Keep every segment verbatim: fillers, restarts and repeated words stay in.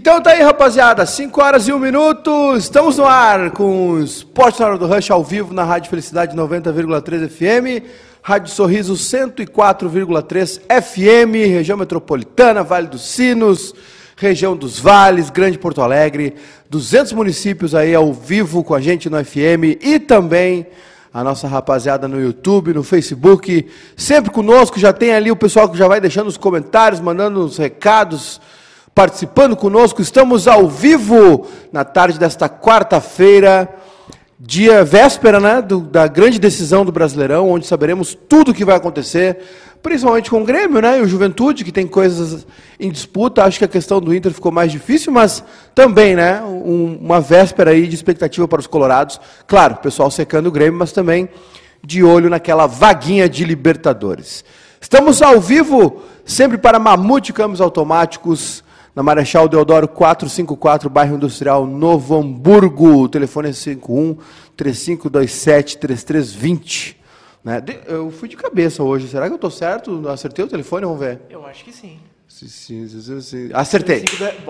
Então tá aí, rapaziada, cinco horas e um minuto, estamos no ar com o Esporte na Hora do Rush ao vivo na Rádio Felicidade noventa vírgula três F M, Rádio Sorriso cento e quatro vírgula três F M, região metropolitana, Vale dos Sinos, região dos Vales, Grande Porto Alegre, duzentos municípios aí ao vivo com a gente no F M e também a nossa rapaziada no YouTube, no Facebook, sempre conosco, já tem ali o pessoal que já vai deixando os comentários, mandando os recados, participando conosco. Estamos ao vivo na tarde desta quarta-feira, dia véspera, né, do, da grande decisão do Brasileirão, onde saberemos tudo o que vai acontecer, principalmente com o Grêmio, né, e o Juventude, que tem coisas em disputa. Acho que a questão do Inter ficou mais difícil, mas também, né, um, uma véspera aí de expectativa para os colorados. Claro, o pessoal secando o Grêmio, mas também de olho naquela vaguinha de Libertadores. Estamos ao vivo, sempre para Mamute Câmbios Automáticos, na Marechal Deodoro quatrocentos e cinquenta e quatro, bairro Industrial, Novo Hamburgo. O telefone é cinco um, três cinco dois sete, três três dois zero. Né? Eu fui de cabeça hoje. Será que eu estou certo? Acertei o telefone? Vamos ver. Eu acho que sim. Sim, sim, sim, sim. Acertei.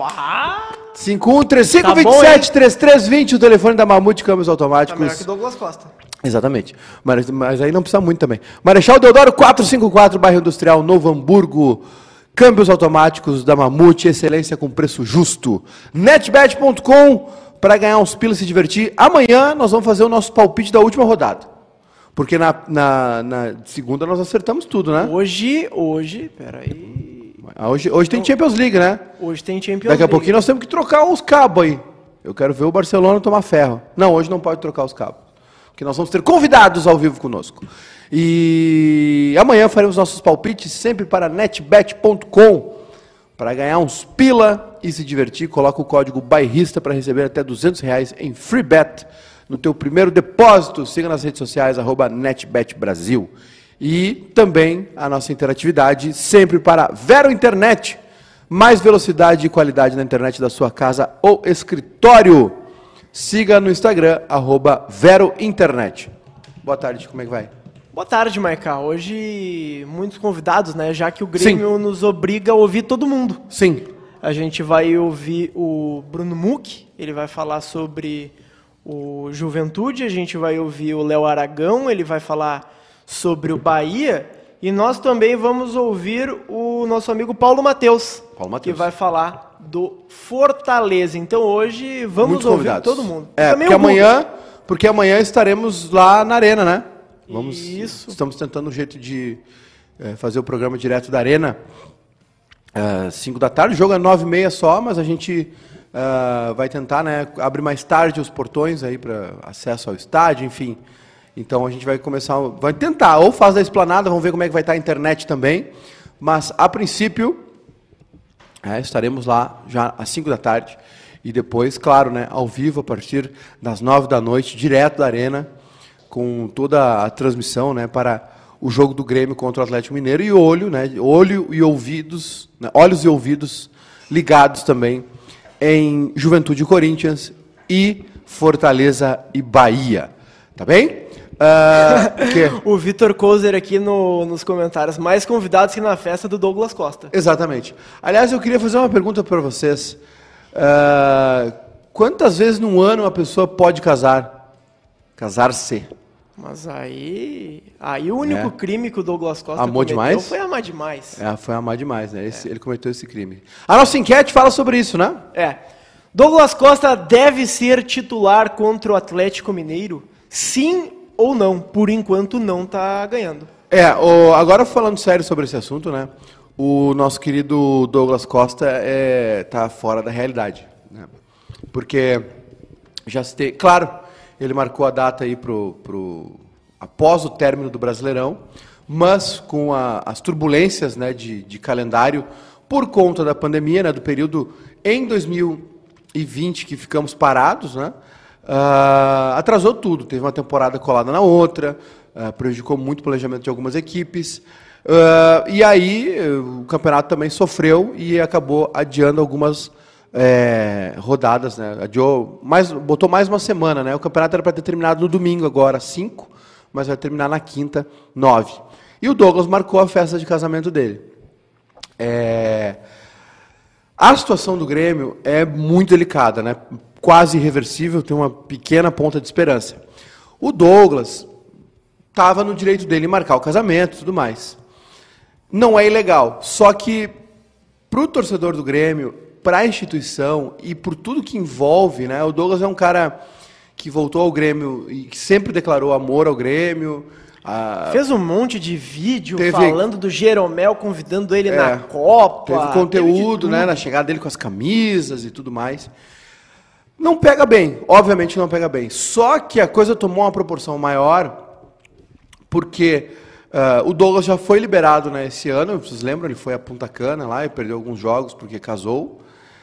cinco um três cinco dois sete, três três dois zero, o telefone da Mamute Câmbios Automáticos. Tá melhor que Douglas Costa. Exatamente. Mas, mas aí não precisa muito também. Marechal Deodoro quatrocentos e cinquenta e quatro, bairro Industrial, Novo Hamburgo. Câmbios automáticos da Mamute, excelência com preço justo. netbet ponto com, para ganhar uns pilas e se divertir. Amanhã nós vamos fazer o nosso palpite da última rodada. Porque na, na, na segunda nós acertamos tudo, né? Hoje, hoje, peraí... Hoje, hoje tem Champions League, né? Hoje tem Champions Daqui a League. pouquinho nós temos que trocar os cabos aí. Eu quero ver o Barcelona tomar ferro. Não, hoje não pode trocar os cabos. Porque nós vamos ter convidados ao vivo conosco. E amanhã faremos nossos palpites sempre para netbet ponto com para ganhar uns pila e se divertir. Coloca o código bairrista para receber até duzentos reais em free bet no teu primeiro depósito. Siga nas redes sociais, arroba netbetbrasil. E também a nossa interatividade sempre para Vero Internet. Mais velocidade e qualidade na internet da sua casa ou escritório. Siga no Instagram, arroba Vero Internet. Boa tarde, como é que vai? Boa tarde, Maiká. Hoje, muitos convidados, né? Já que o Grêmio Sim. nos obriga a ouvir todo mundo. Sim. A gente vai ouvir o Bruno Muck, ele vai falar sobre o Juventude, a gente vai ouvir o Léo Aragão, ele vai falar sobre o Bahia, e nós também vamos ouvir o nosso amigo Paulo Matheus, Paulo Matheus. que vai falar do Fortaleza. Então hoje vamos Muitos ouvir convidados. todo mundo. É, também porque amanhã, porque amanhã estaremos lá na Arena, né? Vamos, Isso. Estamos tentando um jeito de é, fazer o programa direto da Arena. É, cinco da tarde, o jogo é nove e meia só, mas a gente é, vai tentar, né, abrir mais tarde os portões aí para acesso ao estádio, enfim. Então a gente vai começar, vai tentar, ou faz da esplanada, vamos ver como é que vai estar a internet também. Mas a princípio, é, estaremos lá já às cinco da tarde. E depois, claro, né, ao vivo, a partir das nove da noite, direto da Arena, com toda a transmissão, né, para o jogo do Grêmio contra o Atlético Mineiro, e olho, né, olho e ouvidos, né, olhos e ouvidos ligados também em Juventude e Corinthians e Fortaleza e Bahia. Tá bem? Uh, o Vitor Kozer aqui no, nos comentários, mais convidados que na festa do Douglas Costa. Exatamente. Aliás, eu queria fazer uma pergunta para vocês. Uh, quantas vezes num ano uma pessoa pode casar? Casar-se. Mas aí... Aí o único é. crime que o Douglas Costa Amou cometeu demais? foi amar demais. É, foi amar demais, né? Esse, é. Ele cometeu esse crime. A nossa enquete fala sobre isso, né? É. Douglas Costa deve ser titular contra o Atlético Mineiro? Sim ou não? Por enquanto não está ganhando. É, o, agora falando sério sobre esse assunto, né? O nosso querido Douglas Costa está é, fora da realidade. Né? Porque já se tem... Claro... Ele marcou a data aí pro, pro, após o término do Brasileirão, mas com a, as turbulências, né, de, de calendário por conta da pandemia, né, do período em dois mil e vinte que ficamos parados, né, uh, atrasou tudo. Teve uma temporada colada na outra, uh, prejudicou muito o planejamento de algumas equipes. Uh, e aí o campeonato também sofreu e acabou adiando algumas É, rodadas, né? Adiou mais, botou mais uma semana, né? O campeonato era para ter terminado no domingo agora, cinco, mas vai terminar na quinta, nove. E o Douglas marcou a festa de casamento dele. É... A situação do Grêmio é muito delicada, né? Quase irreversível, tem uma pequena ponta de esperança. O Douglas estava no direito dele marcar o casamento e tudo mais. Não é ilegal, só que para o torcedor do Grêmio, para a instituição e por tudo que envolve, né? O Douglas é um cara que voltou ao Grêmio e que sempre declarou amor ao Grêmio. A... Fez um monte de vídeo teve... falando do Jeromel, convidando ele é, na Copa. Teve conteúdo, teve né, na chegada dele com as camisas e tudo mais. Não pega bem, obviamente não pega bem. Só que a coisa tomou uma proporção maior, porque uh, o Douglas já foi liberado, né, esse ano, vocês lembram? Ele foi a Punta Cana lá e perdeu alguns jogos porque casou.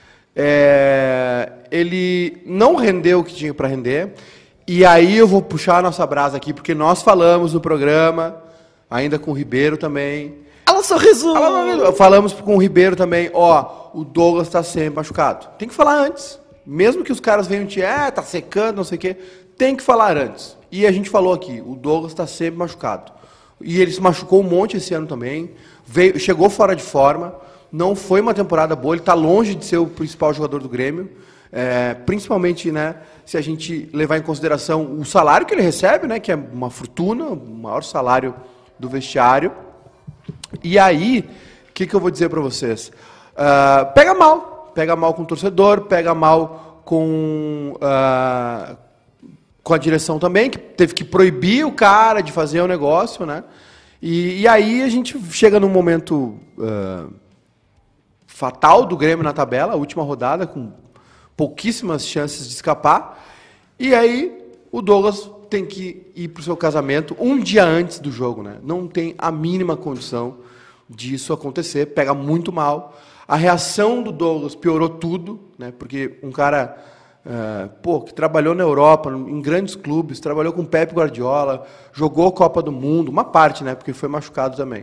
É, ele não rendeu o que tinha para render. E aí eu vou puxar a nossa brasa aqui, porque nós falamos no programa, ainda com o Ribeiro também. Alô, Sorriso! Alô, falamos com o Ribeiro também, ó, o Douglas está sempre machucado. Tem que falar antes. Mesmo que os caras venham te, ah, tá secando, não sei o quê, tem que falar antes. E a gente falou aqui, o Douglas está sempre machucado. E ele se machucou um monte esse ano também, veio, chegou fora de forma, não foi uma temporada boa, ele está longe de ser o principal jogador do Grêmio, é, principalmente, né, se a gente levar em consideração o salário que ele recebe, né, que é uma fortuna, o maior salário do vestiário. E aí, o que, que eu vou dizer para vocês? Uh, pega mal. Pega mal com o torcedor, pega mal com, uh, com a direção também, que teve que proibir o cara de fazer o negócio, né? E, e aí a gente chega num momento uh, fatal do Grêmio na tabela, a última rodada, com pouquíssimas chances de escapar. E aí o Douglas tem que ir para o seu casamento um dia antes do jogo, né? Não tem a mínima condição disso acontecer, pega muito mal. A reação do Douglas piorou tudo, né? Porque um cara uh, pô, que trabalhou na Europa, em grandes clubes, trabalhou com Pep Guardiola, jogou Copa do Mundo, uma parte, né? Porque foi machucado também.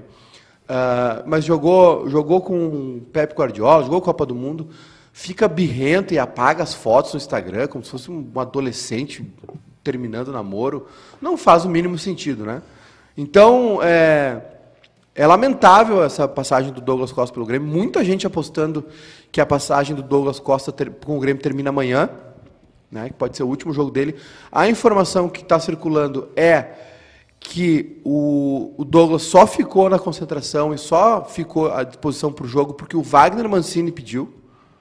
Uh, mas jogou, jogou com Pep Guardiola, jogou Copa do Mundo, fica birrento e apaga as fotos no Instagram, como se fosse um adolescente terminando o namoro. Não faz o mínimo sentido, né? Então, é... É lamentável essa passagem do Douglas Costa pelo Grêmio. Muita gente apostando que a passagem do Douglas Costa ter, com o Grêmio termina amanhã, né, que pode ser o último jogo dele. A informação que está circulando é que o, o Douglas só ficou na concentração e só ficou à disposição para o jogo porque o Wagner Mancini pediu.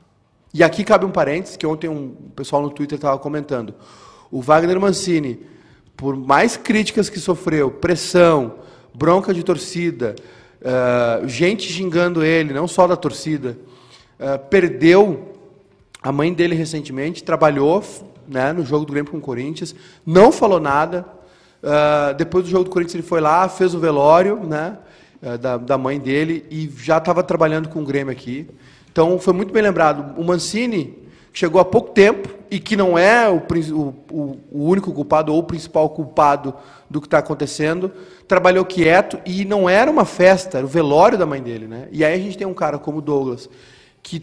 E aqui cabe um parênteses, que ontem um pessoal no Twitter estava comentando. O Wagner Mancini, por mais críticas que sofreu, pressão, bronca de torcida, uh, gente xingando ele, não só da torcida, uh, perdeu a mãe dele recentemente, trabalhou, né, no jogo do Grêmio com o Corinthians, não falou nada, uh, depois do jogo do Corinthians ele foi lá, fez o velório, né, uh, da, da mãe dele e já estava trabalhando com o Grêmio aqui. Então foi muito bem lembrado, o Mancini chegou há pouco tempo e que não é o, o, o único culpado ou o principal culpado do que está acontecendo, trabalhou quieto e não era uma festa, era o velório da mãe dele, né? E aí a gente tem um cara como o Douglas, que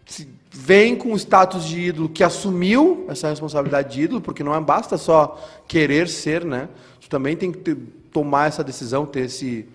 vem com o status de ídolo, que assumiu essa responsabilidade de ídolo, porque não basta só querer ser, né? Tu também tem que ter, tomar essa decisão, ter esse,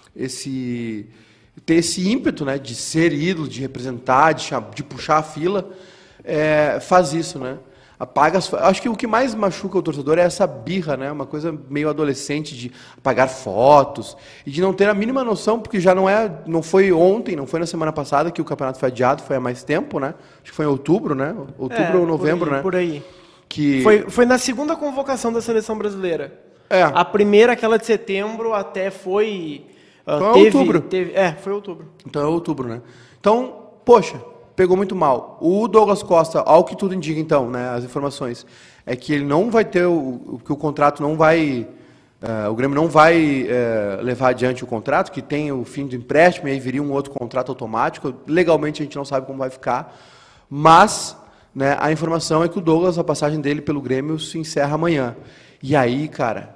esse, ter esse ímpeto, né? De ser ídolo, de representar, de, de puxar a fila. É, faz isso, né? Apaga as, acho que o que mais machuca o torcedor é essa birra, né? Uma coisa meio adolescente de apagar fotos e de não ter a mínima noção, porque já não é, não foi ontem, não foi na semana passada que o campeonato foi adiado, foi há mais tempo, né? Acho que foi em outubro, né? Outubro é, ou novembro, por aí, né? Por aí. Que foi, foi na segunda convocação da seleção brasileira. É. A primeira, aquela de setembro, até foi. Uh, foi teve, outubro. Teve, é, foi outubro. Então é outubro, né? Então, poxa. Pegou muito mal. O Douglas Costa, ao que tudo indica, então, né, as informações, é que ele não vai ter, o, que o contrato não vai, uh, o Grêmio não vai uh, levar adiante o contrato, que tem o fim do empréstimo, e aí viria um outro contrato automático. Legalmente a gente não sabe como vai ficar, mas, né, a informação é que o Douglas, a passagem dele pelo Grêmio se encerra amanhã. E aí, cara,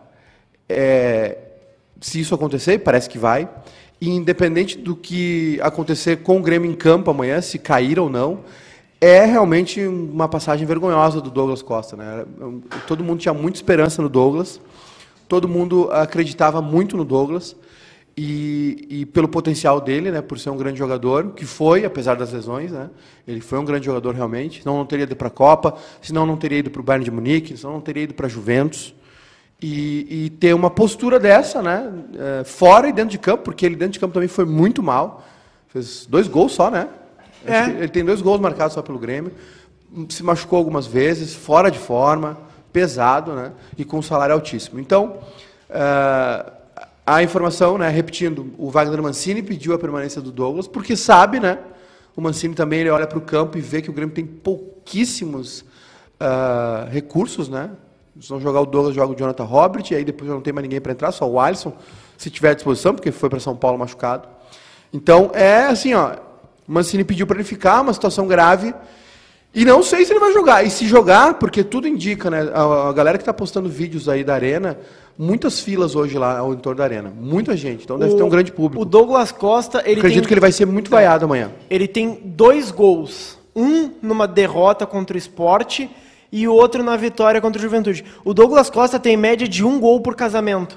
é, se isso acontecer, parece que vai, e independente do que acontecer com o Grêmio em campo amanhã, se cair ou não, é realmente uma passagem vergonhosa do Douglas Costa, né? Todo mundo tinha muita esperança no Douglas, todo mundo acreditava muito no Douglas, E, e pelo potencial dele, né, por ser um grande jogador, que foi, apesar das lesões, né, ele foi um grande jogador realmente, senão não teria ido para a Copa, senão não teria ido para o Bayern de Munique, senão não teria ido para a Juventus. E, e ter uma postura dessa, né, é, fora e dentro de campo, porque ele dentro de campo também foi muito mal, fez dois gols só, né? É. Ele tem dois gols marcados só pelo Grêmio, se machucou algumas vezes, fora de forma, pesado, né, e com um salário altíssimo. Então, uh, a informação, né, repetindo, o Wagner Mancini pediu a permanência do Douglas, porque sabe, né, o Mancini também ele olha para o campo e vê que o Grêmio tem pouquíssimos uh, recursos, né? Se não jogar o Douglas, joga o Jonathan Robert, e aí depois já não tem mais ninguém para entrar, só o Alisson, se tiver à disposição, porque foi para São Paulo machucado. Então, é assim, ó, o Mancini pediu para ele ficar, uma situação grave, e não sei se ele vai jogar. E se jogar, porque tudo indica, né, a, a galera que está postando vídeos aí da Arena, muitas filas hoje lá ao entorno da Arena, muita gente, então deve o, ter um grande público. O Douglas Costa, ele acredito tem, que ele vai ser muito vaiado amanhã. Ele tem dois gols, um numa derrota contra o Sport e o outro na vitória contra o Juventude. O Douglas Costa tem média de um gol por casamento.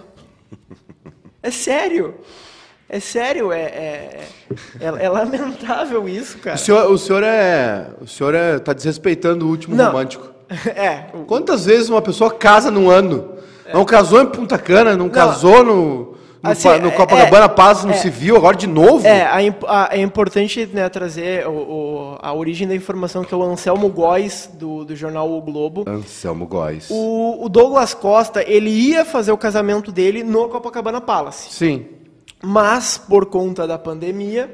É sério. É sério, é, é, é, é lamentável isso, cara. O senhor, o senhor é. O senhor é, tá desrespeitando o último não. romântico. É. Quantas vezes uma pessoa casa num ano? É. Não casou em Punta Cana, não, não. casou no. No, assim, no Copacabana é, Palace, no é, Civil, agora de novo? É, a, a, é importante, né, trazer o, o, a origem da informação, que é o Anselmo Góes, do, do jornal O Globo. Anselmo Góes. O, o Douglas Costa, ele ia fazer o casamento dele no Copacabana Palace. Sim. Mas, por conta da pandemia,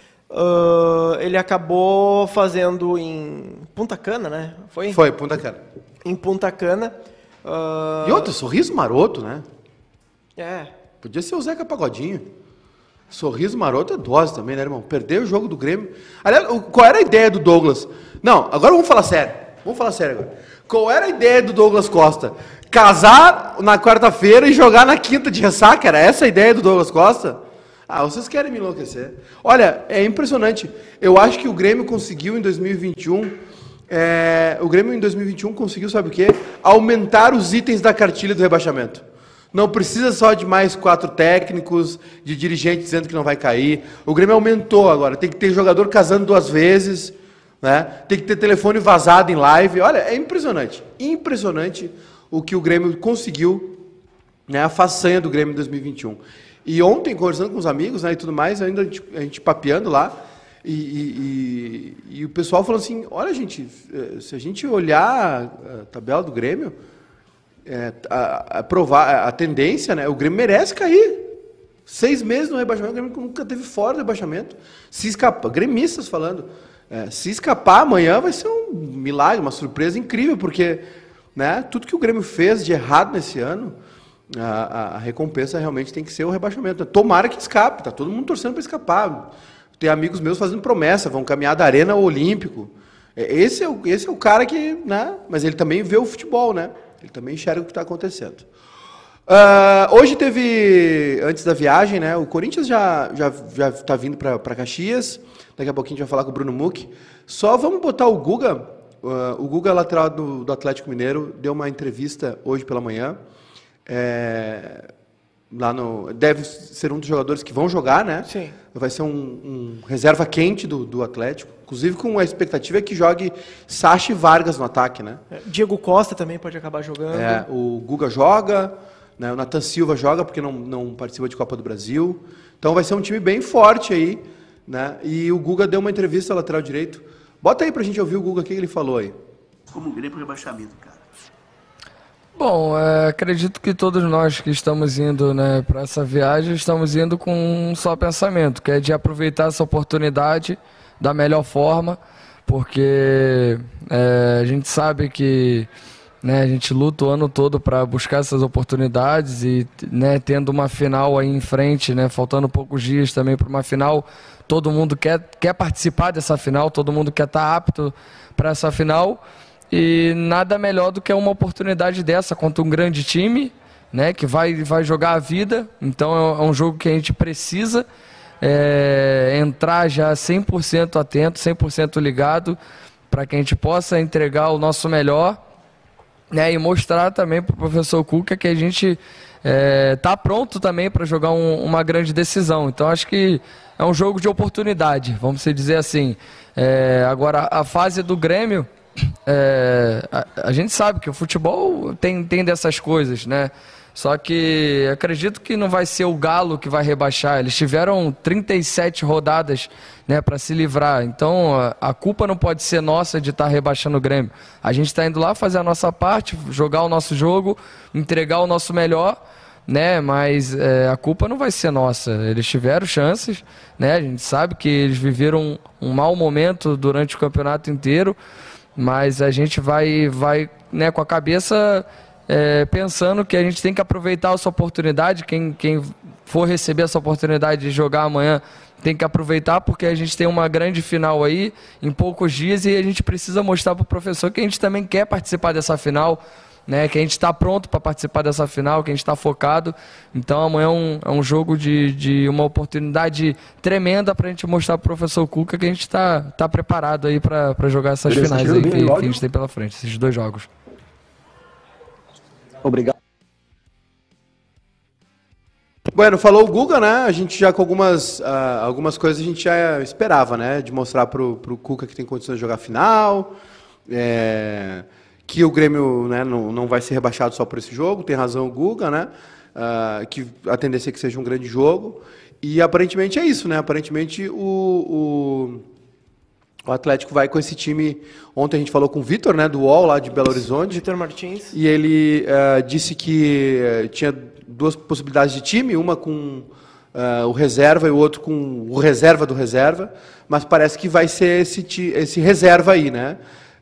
uh, ele acabou fazendo em Punta Cana, né? Foi? Foi, Punta Cana. Em Punta Cana. Uh... E outro, sorriso maroto, né? É. Podia ser o Zeca Pagodinho. Sorriso maroto é dose também, né, irmão? Perder o jogo do Grêmio. Aliás, qual era a ideia do Douglas? Não, agora vamos falar sério. Vamos falar sério agora. Qual era a ideia do Douglas Costa? Casar na quarta-feira e jogar na quinta de ressaca? Era essa a ideia do Douglas Costa? Ah, vocês querem me enlouquecer. Olha, é impressionante. Eu acho que o Grêmio conseguiu em dois mil e vinte e um... É, o Grêmio em dois mil e vinte e um conseguiu, sabe o quê? Aumentar os itens da cartilha do rebaixamento. Não precisa só de mais quatro técnicos, de dirigentes dizendo que não vai cair. O Grêmio aumentou agora. Tem que ter jogador casando duas vezes, né? Tem que ter telefone vazado em live. Olha, é impressionante. Impressionante o que o Grêmio conseguiu, né? A façanha do Grêmio em dois mil e vinte e um. E ontem, conversando com os amigos, né, e tudo mais, ainda a gente, a gente papeando lá, e, e, e, e o pessoal falando assim, olha, gente, se a gente olhar a tabela do Grêmio, É, a, a, provar, a tendência, né? O Grêmio merece cair. Seis meses no rebaixamento, o Grêmio nunca teve fora do rebaixamento. Se escapar, gremistas falando, é, se escapar amanhã vai ser um milagre, uma surpresa incrível, porque, né, tudo que o Grêmio fez de errado nesse ano, a, a, a recompensa realmente tem que ser o rebaixamento. Tomara que escape, tá todo mundo torcendo para escapar. Tem amigos meus fazendo promessa, vão caminhar da Arena ao Olímpico. Esse é o, esse é o cara que, né, mas ele também vê o futebol, né? Ele também enxerga o que está acontecendo. Uh, hoje teve, antes da viagem, né, o Corinthians já já já está vindo para Caxias. Daqui a pouquinho a gente vai falar com o Bruno Muck. Só vamos botar o Guga. Uh, o Guga, lateral do, do Atlético Mineiro, deu uma entrevista hoje pela manhã. É, lá no, deve ser um dos jogadores que vão jogar, né? Sim. Vai ser um, um reserva quente do, do Atlético. Inclusive com a expectativa é que jogue Sacha e Vargas no ataque, né? Diego Costa também pode acabar jogando. É, o Guga joga, né? O Nathan Silva joga porque não, não participa de Copa do Brasil. Então vai ser um time bem forte aí, né? E o Guga deu uma entrevista ao lateral direito. Bota aí pra gente ouvir o Guga, o que ele falou aí. Como Grêmio pro rebaixamento, cara? Bom, é, acredito que todos nós que estamos indo, né, para essa viagem, estamos indo com um só pensamento, que é de aproveitar essa oportunidade da melhor forma, porque é, a gente sabe que, né, a gente luta o ano todo para buscar essas oportunidades e, né, tendo uma final aí em frente, né, faltando poucos dias também para uma final, todo mundo quer, quer participar dessa final, todo mundo quer estar apto para essa final. E nada melhor do que uma oportunidade dessa contra um grande time, né, que vai, vai jogar a vida. Então é um jogo que a gente precisa é, entrar já cem por cento atento, cem por cento ligado, para que a gente possa entregar o nosso melhor, né, e mostrar também para o professor Cuca que a gente é, tá pronto também para jogar um, uma grande decisão. Então acho que é um jogo de oportunidade, vamos dizer assim. É, agora, a fase do Grêmio, é, a, a gente sabe que o futebol tem, tem dessas coisas, né? Só que acredito que não vai ser o Galo que vai rebaixar. Eles tiveram trinta e sete rodadas, né, para se livrar. Então a, a culpa não pode ser nossa de estar tá rebaixando o Grêmio. A gente está indo lá fazer a nossa parte, jogar o nosso jogo, entregar o nosso melhor, né? Mas é, a culpa não vai ser nossa. Eles tiveram chances, né? A gente sabe que eles viveram um, um mau momento durante o campeonato inteiro, mas a gente vai, vai, né, com a cabeça É, pensando que a gente tem que aproveitar essa oportunidade. Quem, quem for receber essa oportunidade de jogar amanhã tem que aproveitar, porque a gente tem uma grande final aí em poucos dias e a gente precisa mostrar para o professor que a gente também quer participar dessa final, né? Que a gente está pronto para participar dessa final, que a gente está focado. Então amanhã é um, é um jogo de, de uma oportunidade tremenda para a gente mostrar para o professor Cuca que a gente está tá preparado aí para jogar essas Beleza, finais aí que, que a gente tem pela frente, esses dois jogos. Obrigado. Bueno, falou o Guga, né? A gente já com algumas, uh, algumas coisas a gente já esperava, né? De mostrar pro, pro Cuca que tem condições de jogar final, é, que o Grêmio, né, não, não vai ser rebaixado só por esse jogo, tem razão o Guga, né? Uh, que a tendência é que seja um grande jogo. E aparentemente é isso, né? Aparentemente o... o O Atlético vai com esse time. Ontem a gente falou com o Vitor, né, do U O L, lá de Belo Horizonte. Vitor Martins. E ele uh, disse que uh, tinha duas possibilidades de time, uma com uh, o reserva e o outro com o reserva do reserva, mas parece que vai ser esse, esse reserva aí, né?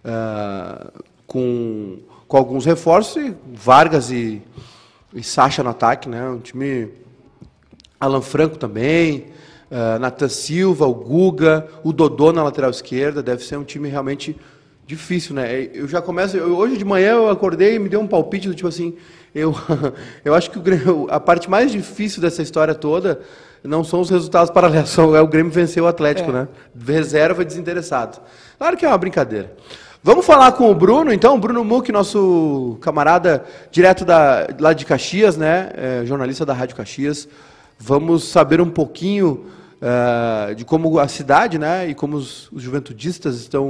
Uh, com, com alguns reforços, e Vargas e, e Sacha no ataque, né? Um time... Alan Franco também... Uh, Nathan Silva, o Guga, o Dodô na lateral esquerda. Deve ser um time realmente difícil, né? Eu já começo... Eu, hoje de manhã eu acordei e me deu um palpite do tipo assim... Eu, eu acho que o Grêmio, a parte mais difícil dessa história toda não são os resultados paralelos, é o Grêmio vencer o Atlético, é. né? Reserva e desinteressado. Claro que é uma brincadeira. Vamos falar com o Bruno, então. O Bruno Muck, nosso camarada direto da, lá de Caxias, né? É, jornalista da Rádio Caxias. Vamos saber um pouquinho uh, de como a cidade, né, e como os, os juventudistas estão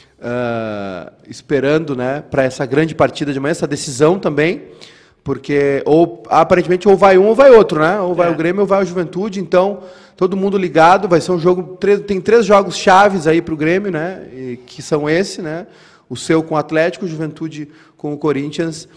uh, esperando, né, para essa grande partida de amanhã, essa decisão também, porque ou, aparentemente ou vai um ou vai outro, né? Ou vai é. o Grêmio ou vai o Juventude, então todo mundo ligado, vai ser um jogo, tem três jogos chaves aí para o Grêmio, né, e, que são esse, né, o seu com o Atlético, o Juventude com o Corinthians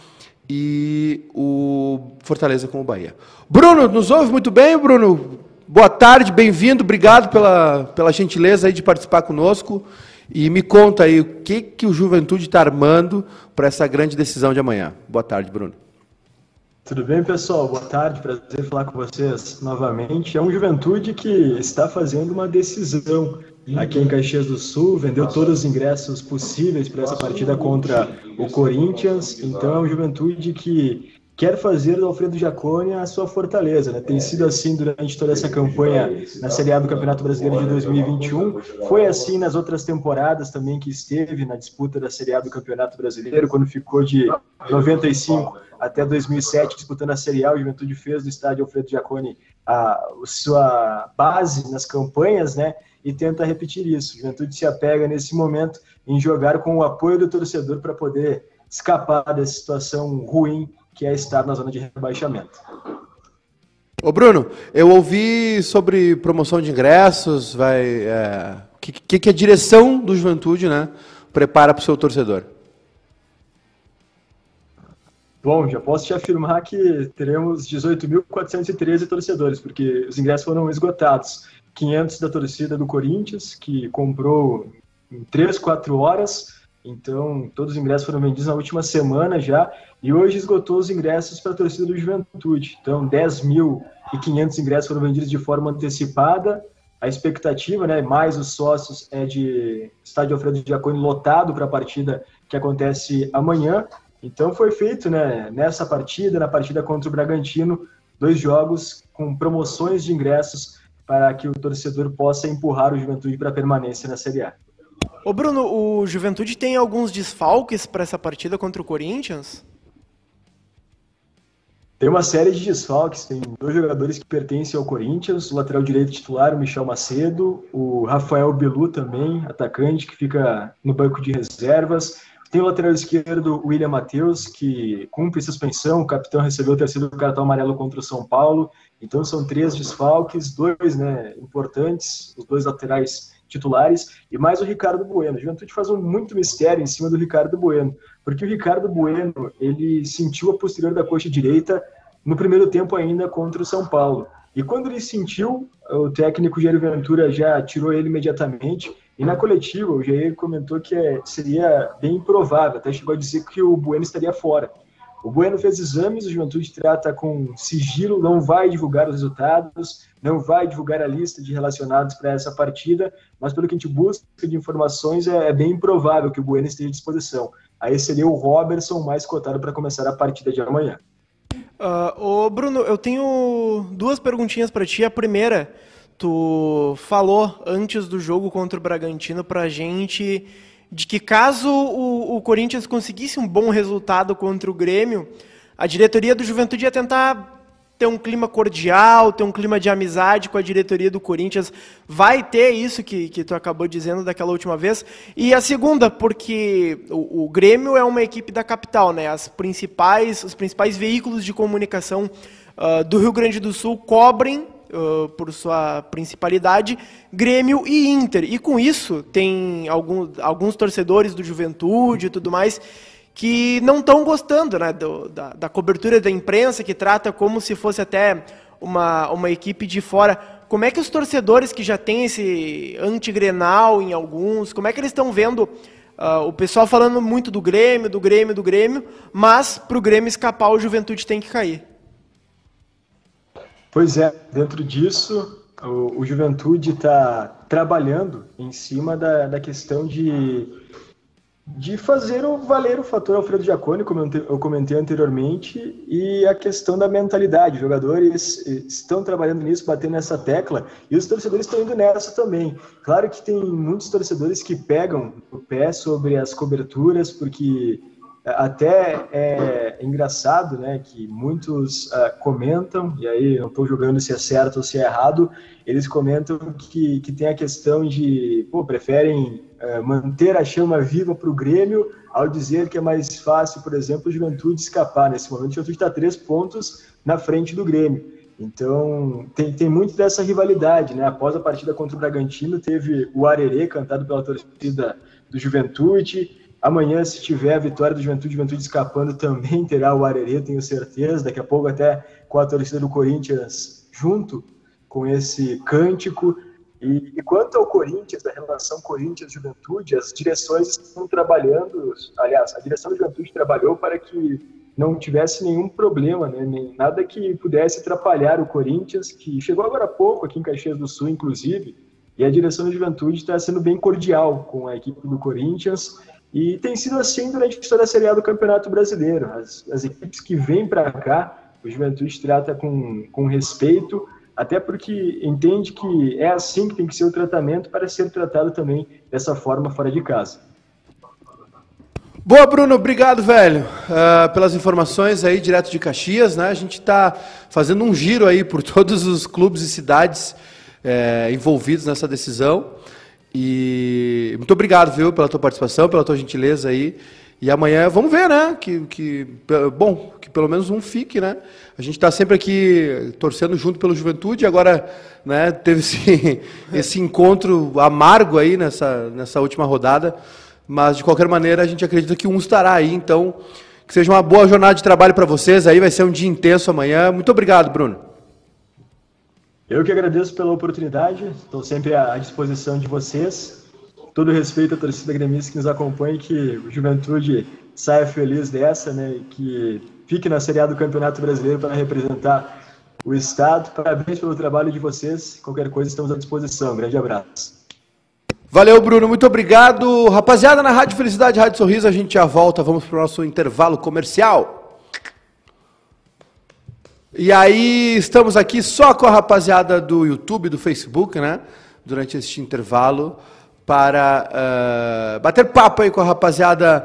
e o Fortaleza com o Bahia. Bruno, nos ouve muito bem, Bruno? Boa tarde, bem-vindo, obrigado pela, pela gentileza aí de participar conosco. E me conta aí, o que, que o Juventude está armando para essa grande decisão de amanhã. Boa tarde, Bruno. Tudo bem, pessoal? Boa tarde, prazer falar com vocês novamente. É um Juventude que está fazendo uma decisão aqui em Caxias do Sul, vendeu todos os ingressos possíveis para essa partida contra o Corinthians, então é um Juventude que quer fazer do Alfredo Jaconi a sua fortaleza, né? Tem sido assim durante toda essa campanha na Série A do Campeonato Brasileiro de dois mil e vinte e um, foi assim nas outras temporadas também que esteve na disputa da Série A do Campeonato Brasileiro, quando ficou de noventa e cinco até dois mil e sete disputando a Série A, o Juventude fez do estádio Alfredo Jaconi a, a sua base nas campanhas, né? E tenta repetir isso. O Juventude se apega nesse momento em jogar com o apoio do torcedor para poder escapar dessa situação ruim que é estar na zona de rebaixamento. Ô Bruno, eu ouvi sobre promoção de ingressos, vai, é, que, que, que a direção do Juventude, né, prepara para o seu torcedor? Bom, já posso te afirmar que teremos dezoito mil quatrocentos e treze torcedores, porque os ingressos foram esgotados. quinhentos da torcida do Corinthians, que comprou em três, quatro horas, então todos os ingressos foram vendidos na última semana já, e hoje esgotou os ingressos para a torcida do Juventude. Então dez mil e quinhentos ingressos foram vendidos de forma antecipada. A expectativa, né, mais os sócios, é de estádio Alfredo Jaconi lotado para a partida que acontece amanhã. Então foi feito, né, nessa partida, na partida contra o Bragantino, dois jogos com promoções de ingressos para que o torcedor possa empurrar o Juventude para a permanência na Série A. Ô Bruno, o Juventude tem alguns desfalques para essa partida contra o Corinthians? Tem uma série de desfalques, tem dois jogadores que pertencem ao Corinthians, o lateral direito titular, o Michel Macedo, o Rafael Bilu também, atacante, que fica no banco de reservas. Tem o lateral esquerdo, o William Matheus, que cumpre suspensão, o capitão recebeu o terceiro cartão amarelo contra o São Paulo. Então são três desfalques, dois, né, importantes, os dois laterais titulares, e mais o Ricardo Bueno. A Juventude faz um muito mistério em cima do Ricardo Bueno, porque o Ricardo Bueno, ele sentiu a posterior da coxa direita no primeiro tempo ainda contra o São Paulo. E quando ele sentiu, o técnico Jair Ventura já tirou ele imediatamente, e na coletiva o Jair comentou que é, seria bem improvável, até chegou a dizer que o Bueno estaria fora. O Bueno fez exames, o Juventude trata com sigilo, não vai divulgar os resultados, não vai divulgar a lista de relacionados para essa partida, mas pelo que a gente busca de informações, é, é bem improvável que o Bueno esteja à disposição. Aí seria o Robertson mais cotado para começar a partida de amanhã. Uh, ô Bruno, eu tenho duas perguntinhas para ti. A primeira, tu falou antes do jogo contra o Bragantino pra gente de que caso o, o Corinthians conseguisse um bom resultado contra o Grêmio, a diretoria do Juventude ia tentar ter um clima cordial, ter um clima de amizade com a diretoria do Corinthians. Vai ter isso que, que tu acabou dizendo daquela última vez? E a segunda, porque o, o Grêmio é uma equipe da capital, né? As principais, os principais veículos de comunicação uh, do Rio Grande do Sul cobrem, Uh, por sua principalidade, Grêmio e Inter. E com isso, tem algum, alguns torcedores do Juventude e tudo mais que não estão gostando, né, do, da, da cobertura da imprensa, que trata como se fosse até uma, uma equipe de fora. Como é que os torcedores que já têm esse anti-Grenal em alguns, como é que eles estão vendo uh, o pessoal falando muito do Grêmio, do Grêmio, do Grêmio, mas para o Grêmio escapar, o Juventude tem que cair? Pois é, dentro disso, o, o Juventude está trabalhando em cima da, da questão de, de fazer o, valer o fator Alfredo Jaconi, como eu, eu comentei anteriormente, e a questão da mentalidade. Os jogadores estão trabalhando nisso, batendo nessa tecla, e os torcedores estão indo nessa também. Claro que tem muitos torcedores que pegam o pé sobre as coberturas, porque até é engraçado, né, que muitos uh, comentam, e aí não estou julgando se é certo ou se é errado, eles comentam que, que tem a questão de, pô, preferem uh, manter a chama viva para o Grêmio, ao dizer que é mais fácil, por exemplo, o Juventude escapar. Nesse momento, o Juventude está três pontos na frente do Grêmio. Então, tem, tem muito dessa rivalidade, né? Após a partida contra o Bragantino, teve o Arerê, cantado pela torcida do Juventude. Amanhã, se tiver a vitória do Juventude, Juventude escapando, também terá o Arerê, tenho certeza. Daqui a pouco até com a torcida do Corinthians junto com esse cântico. E, e quanto ao Corinthians, da relação Corinthians-Juventude, as direções estão trabalhando, aliás, a direção da Juventude trabalhou para que não tivesse nenhum problema, né, nem nada que pudesse atrapalhar o Corinthians, que chegou agora há pouco aqui em Caxias do Sul, inclusive, e a direção da Juventude está sendo bem cordial com a equipe do Corinthians. E tem sido assim durante toda a Série A do Campeonato Brasileiro. As, as equipes que vêm para cá, o Juventude trata com, com respeito, até porque entende que é assim que tem que ser o tratamento para ser tratado também dessa forma fora de casa. Boa, Bruno, obrigado, velho, uh, pelas informações aí, direto de Caxias, né? A gente está fazendo um giro aí por todos os clubes e cidades é, envolvidos nessa decisão. E muito obrigado, viu, pela tua participação, pela tua gentileza aí. E amanhã vamos ver, né? Que, que, bom, que pelo menos um fique, né? A gente está sempre aqui torcendo junto pelo Juventude. Agora, né, teve esse, esse encontro amargo aí nessa, nessa última rodada. Mas, de qualquer maneira, a gente acredita que um estará aí. Então, que seja uma boa jornada de trabalho para vocês. Aí vai ser um dia intenso amanhã. Muito obrigado, Bruno. Eu que agradeço pela oportunidade, estou sempre à disposição de vocês. Todo respeito à torcida gremista que nos acompanha, que o Juventude saia feliz dessa, né, e que fique na Série A do Campeonato Brasileiro para representar o Estado. Parabéns pelo trabalho de vocês, qualquer coisa estamos à disposição. Um grande abraço. Valeu, Bruno, muito obrigado. Rapaziada, na Rádio Felicidade, Rádio Sorriso, a gente já volta, vamos para o nosso intervalo comercial. E aí, estamos aqui só com a rapaziada do YouTube, do Facebook, né? Durante este intervalo, para uh, bater papo aí com a rapaziada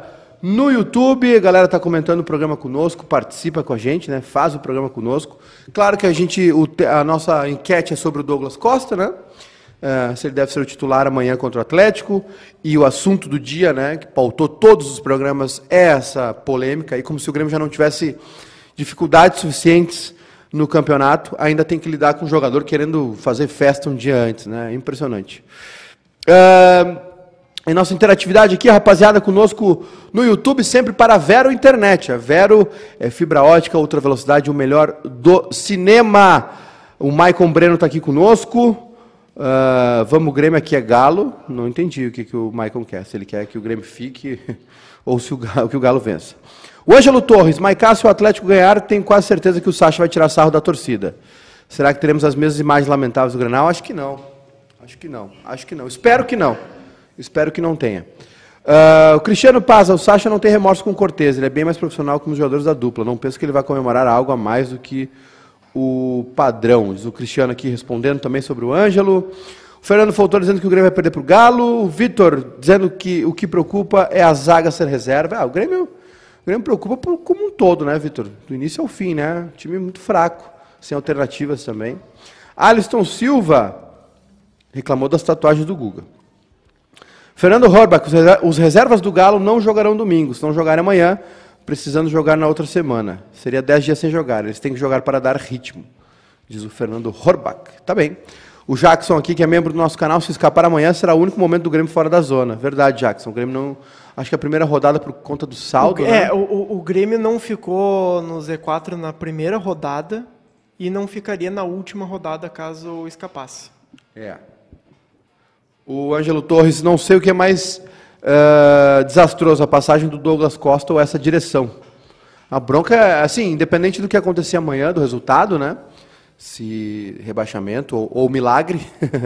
no YouTube. A galera está comentando o programa conosco, participa com a gente, né? Faz o programa conosco. Claro que a gente, o, a nossa enquete é sobre o Douglas Costa, né? Uh, se ele deve ser o titular amanhã contra o Atlético, e o assunto do dia, né, que pautou todos os programas, é essa polêmica, e como se o Grêmio já não tivesse dificuldades suficientes no campeonato, ainda tem que lidar com um jogador querendo fazer festa um dia antes, né? Impressionante. Uh, em nossa interatividade aqui, a rapaziada conosco no YouTube, sempre para a Vero Internet. A Vero é fibra ótica, ultra velocidade, o melhor do cinema. O Maicon Breno está aqui conosco. Uh, vamos, o Grêmio aqui é Galo. Não entendi o que, que o Maicon quer. Se ele quer que o Grêmio fique ou se o Galo, que o Galo vença. O Ângelo Torres, Maicá, se o Atlético ganhar, tenho quase certeza que o Sacha vai tirar sarro da torcida. Será que teremos as mesmas imagens lamentáveis do Grenal? Acho que não. Acho que não. Acho que não. Espero que não. Espero que não tenha. Uh, o Cristiano Paz, o Sacha não tem remorso com o Cortez. Ele é bem mais profissional que os jogadores da dupla. Não penso que ele vai comemorar algo a mais do que o padrão. Diz o Cristiano aqui respondendo também sobre o Ângelo. O Fernando Foltor dizendo que o Grêmio vai perder para o Galo. O Vitor dizendo que o que preocupa é a zaga ser reserva. Ah, o Grêmio, o Grêmio preocupa por, como um todo, né, Vitor? Do início ao fim, né? Time muito fraco, sem alternativas também. Alisson Silva reclamou das tatuagens do Guga. Fernando Horbach, os reservas do Galo não jogarão domingo, se não jogarem amanhã, precisando jogar na outra semana. Seria dez dias sem jogar. Eles têm que jogar para dar ritmo, diz o Fernando Horbach. Tá bem. O Jackson aqui, que é membro do nosso canal, se escapar amanhã, será o único momento do Grêmio fora da zona. Verdade, Jackson. O Grêmio não... Acho que a primeira rodada por conta do saldo, o, né? É, o, o Grêmio não ficou no Z quatro na primeira rodada e não ficaria na última rodada caso escapasse. É. O Ângelo Torres, não sei o que é mais... Uh, desastroso, a passagem do Douglas Costa ou essa direção. A bronca é, assim, independente do que acontecer amanhã, do resultado, né? Se rebaixamento ou, ou milagre,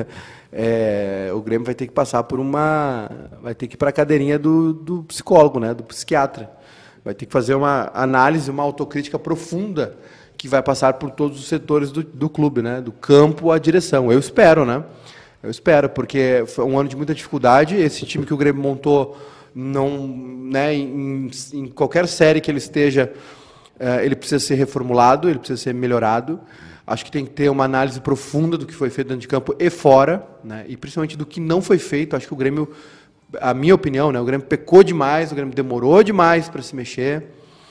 é, o Grêmio vai ter que passar por uma... vai ter que ir para a cadeirinha do, do psicólogo, né? Do psiquiatra. Vai ter que fazer uma análise, uma autocrítica profunda que vai passar por todos os setores do, do clube, né? Do campo à direção. Eu espero, né? Eu espero, porque foi um ano de muita dificuldade. Esse time que o Grêmio montou, não, né, em, em qualquer série que ele esteja, uh, ele precisa ser reformulado, ele precisa ser melhorado. Acho que tem que ter uma análise profunda do que foi feito dentro de campo e fora, né, e principalmente do que não foi feito. Acho que o Grêmio, a minha opinião, né, o Grêmio pecou demais, o Grêmio demorou demais para se mexer.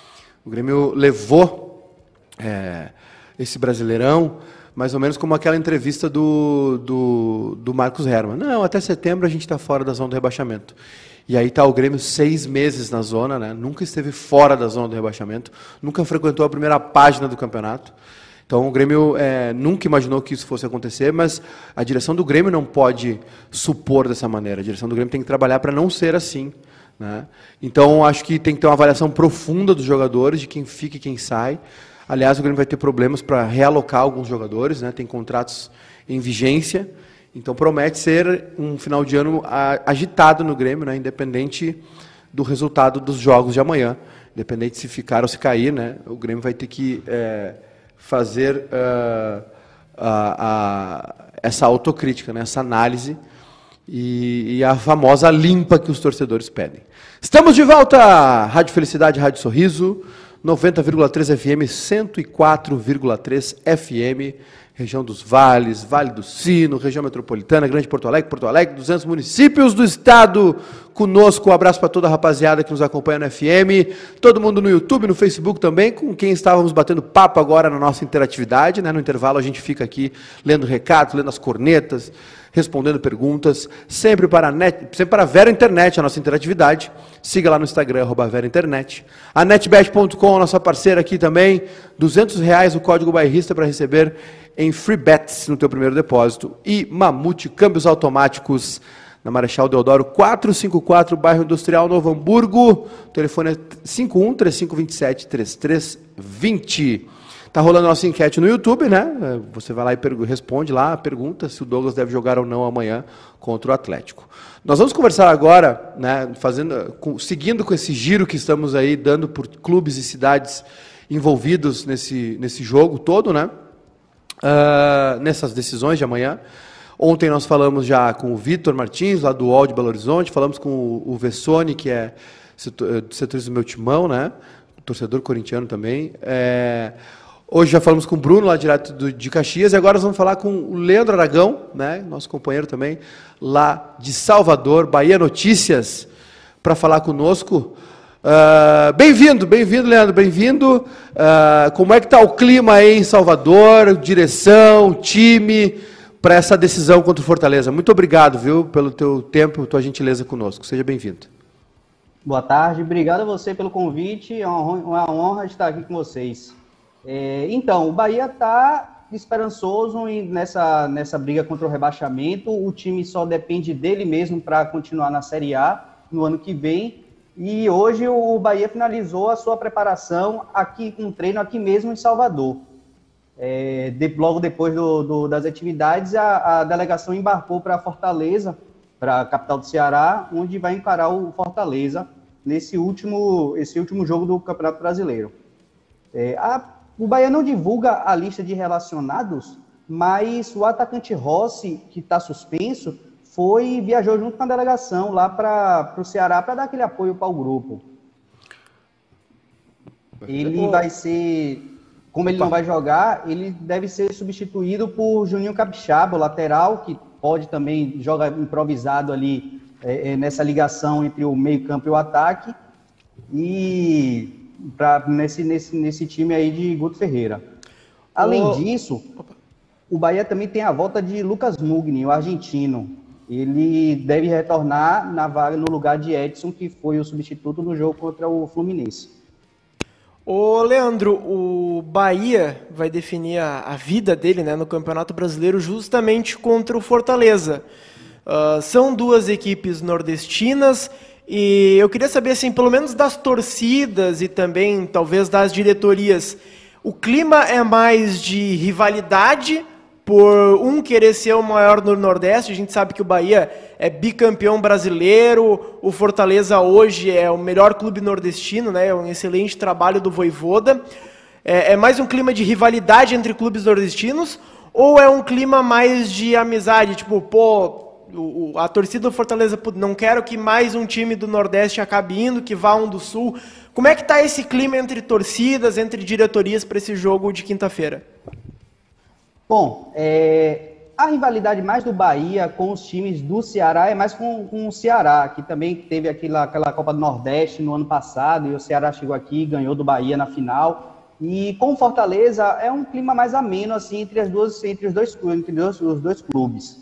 O Grêmio levou é, esse Brasileirão mais ou menos como aquela entrevista do, do, do Marcos Herrmann. Não, até setembro a gente está fora da zona do rebaixamento. E aí está o Grêmio seis meses na zona, né? Nunca esteve fora da zona do rebaixamento, nunca frequentou a primeira página do campeonato. Então o Grêmio é, nunca imaginou que isso fosse acontecer, mas a direção do Grêmio não pode supor dessa maneira. A direção do Grêmio tem que trabalhar para não ser assim, né? Então acho que tem que ter uma avaliação profunda dos jogadores, de quem fica e quem sai. Aliás, o Grêmio vai ter problemas para realocar alguns jogadores, né? Tem contratos em vigência, então promete ser um final de ano agitado no Grêmio, né? Independente do resultado dos jogos de amanhã, independente se ficar ou se cair, né? O Grêmio vai ter que é, fazer uh, a, a, essa autocrítica, né? Essa análise e, e a famosa limpa que os torcedores pedem. Estamos de volta, Rádio Felicidade, Rádio Sorriso, noventa vírgula três F M, cento e quatro vírgula três F M, região dos Vales, Vale do Sino, região metropolitana, Grande Porto Alegre, Porto Alegre, duzentos municípios do estado conosco. Um abraço para toda a rapaziada que nos acompanha no F M, todo mundo no YouTube, no Facebook também, com quem estávamos batendo papo agora na nossa interatividade, né? No intervalo a gente fica aqui lendo recados, lendo as cornetas, respondendo perguntas, sempre para a, net, sempre para a Vero Internet, a nossa interatividade. Siga lá no Instagram, arroba Vero Internet. A netbet ponto com, nossa parceira aqui também, duzentos reais o código bairrista para receber em free bets no teu primeiro depósito. E Mamute Câmbios Automáticos, na Marechal Deodoro quatrocentos e cinquenta e quatro, bairro Industrial, Novo Hamburgo. O telefone é cinco um, três cinco dois sete, três três dois zero. Está rolando a nossa enquete no YouTube, né? Você vai lá e responde lá, pergunta se o Douglas deve jogar ou não amanhã contra o Atlético. Nós vamos conversar agora, né, fazendo, com, seguindo com esse giro que estamos aí dando por clubes e cidades envolvidos nesse, nesse jogo todo, né? Uh, nessas decisões de amanhã. Ontem nós falamos já com o Vitor Martins, lá do U O L de Belo Horizonte, falamos com o, o Vessone, que é do setorista do meu timão, né? Torcedor corintiano também. É, hoje já falamos com o Bruno, lá direto do, de Caxias, e agora nós vamos falar com o Leandro Aragão, né? Nosso companheiro também, lá de Salvador, Bahia Notícias, para falar conosco. Uh, bem-vindo, bem-vindo, Leandro, bem-vindo. Uh, como é que está o clima aí em Salvador, direção, time, para essa decisão contra o Fortaleza? Muito obrigado, viu, pelo teu tempo, tua gentileza conosco. Seja bem-vindo. Boa tarde, obrigado a você pelo convite, é uma honra estar aqui com vocês. É, então, o Bahia está esperançoso em, nessa, nessa briga contra o rebaixamento, o time só depende dele mesmo para continuar na Série A no ano que vem, e hoje o Bahia finalizou a sua preparação aqui com um treino aqui mesmo em Salvador. É, de, logo depois do, do, das atividades, a, a delegação embarcou para Fortaleza, para a capital do Ceará, onde vai encarar o Fortaleza nesse último, esse último jogo do Campeonato Brasileiro. É, a, o Bahia não divulga a lista de relacionados, mas o atacante Rossi, que está suspenso, foi viajou junto com a delegação lá para o Ceará para dar aquele apoio para o grupo. Ele vai ser, como ele não vai jogar, ele deve ser substituído por Juninho Capixaba, o lateral, que pode também jogar improvisado ali é, é, nessa ligação entre o meio-campo e o ataque, e pra, nesse, nesse, nesse time aí de Guto Ferreira. Além oh. disso, o Bahia também tem a volta de Lucas Mugni, o argentino. Ele deve retornar na vaga no lugar de Edson, que foi o substituto no jogo contra o Fluminense. Ô Leandro, o Bahia vai definir a, a vida dele, né, no Campeonato Brasileiro justamente contra o Fortaleza. Uh, são duas equipes nordestinas e eu queria saber, assim, pelo menos das torcidas e também talvez das diretorias, o clima é mais de rivalidade por um querer ser o maior no Nordeste? A gente sabe que o Bahia é bicampeão brasileiro, o Fortaleza hoje é o melhor clube nordestino, né? É um excelente trabalho do Vojvoda. É, é mais um clima de rivalidade entre clubes nordestinos ou é um clima mais de amizade? Tipo, pô, o, a torcida do Fortaleza, não quero que mais um time do Nordeste acabe indo, que vá um do Sul. Como é que está esse clima entre torcidas, entre diretorias para esse jogo de quinta-feira? Bom, é, a rivalidade mais do Bahia com os times do Ceará é mais com, com o Ceará, que também teve aquela, aquela Copa do Nordeste no ano passado, e o Ceará chegou aqui e ganhou do Bahia na final. E com o Fortaleza é um clima mais ameno assim, entre, as duas, entre, os, dois, entre os, os dois clubes.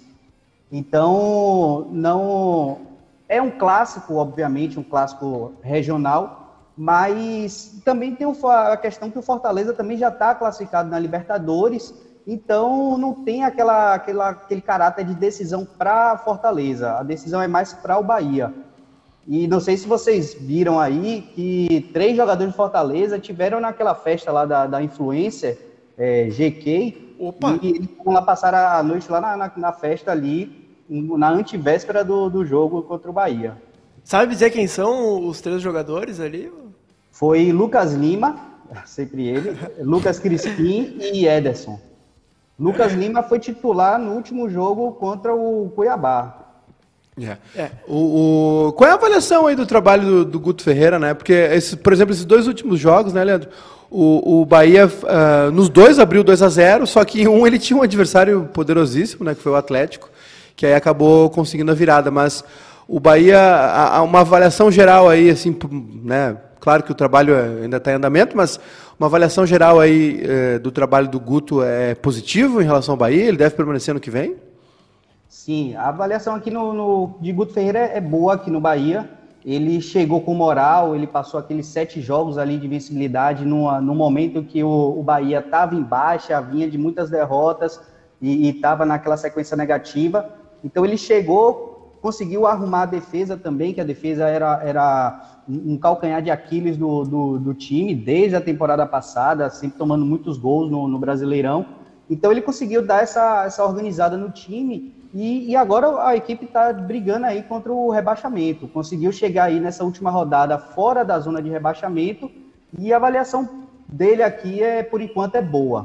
Então, não é um clássico, obviamente, um clássico regional, mas também tem a questão que o Fortaleza também já está classificado na Libertadores. Então, não tem aquela, aquela, aquele caráter de decisão para Fortaleza. A decisão é mais para o Bahia. E não sei se vocês viram aí que três jogadores de Fortaleza tiveram naquela festa lá da, da influencer, é, G K. Opa. E eles vão lá passar a noite lá na, na, na festa ali, na antivéspera do, do jogo contra o Bahia. Sabe dizer quem são os três jogadores ali? Foi Lucas Lima, sempre ele, Lucas Crispim e Ederson. Lucas Lima foi titular no último jogo contra o Cuiabá. Yeah. É. O, o, qual é a avaliação aí do trabalho do, do Guto Ferreira, né? Porque, esse, por exemplo, esses dois últimos jogos, né, Leandro? O, o Bahia, uh, nos dois, abriu dois a zero, só que em um ele tinha um adversário poderosíssimo, né, que foi o Atlético, que aí acabou conseguindo a virada. Mas o Bahia, a, a uma avaliação geral aí, assim, né? Claro que o trabalho ainda está em andamento, mas uma avaliação geral aí eh, do trabalho do Guto é positivo em relação ao Bahia? Ele deve permanecer no que vem? Sim, a avaliação aqui no, no, de Guto Ferreira é boa aqui no Bahia. Ele chegou com moral, ele passou aqueles sete jogos ali de invencibilidade numa, no momento que o, o Bahia estava em baixa, vinha de muitas derrotas e estava naquela sequência negativa. Então ele chegou, conseguiu arrumar a defesa também, que a defesa era... era um calcanhar de Aquiles do, do, do time, desde a temporada passada, sempre tomando muitos gols no, no Brasileirão. Então ele conseguiu dar essa, essa organizada no time e, e agora a equipe está brigando aí contra o rebaixamento. Conseguiu chegar aí nessa última rodada fora da zona de rebaixamento e a avaliação dele aqui, é, por enquanto, é boa.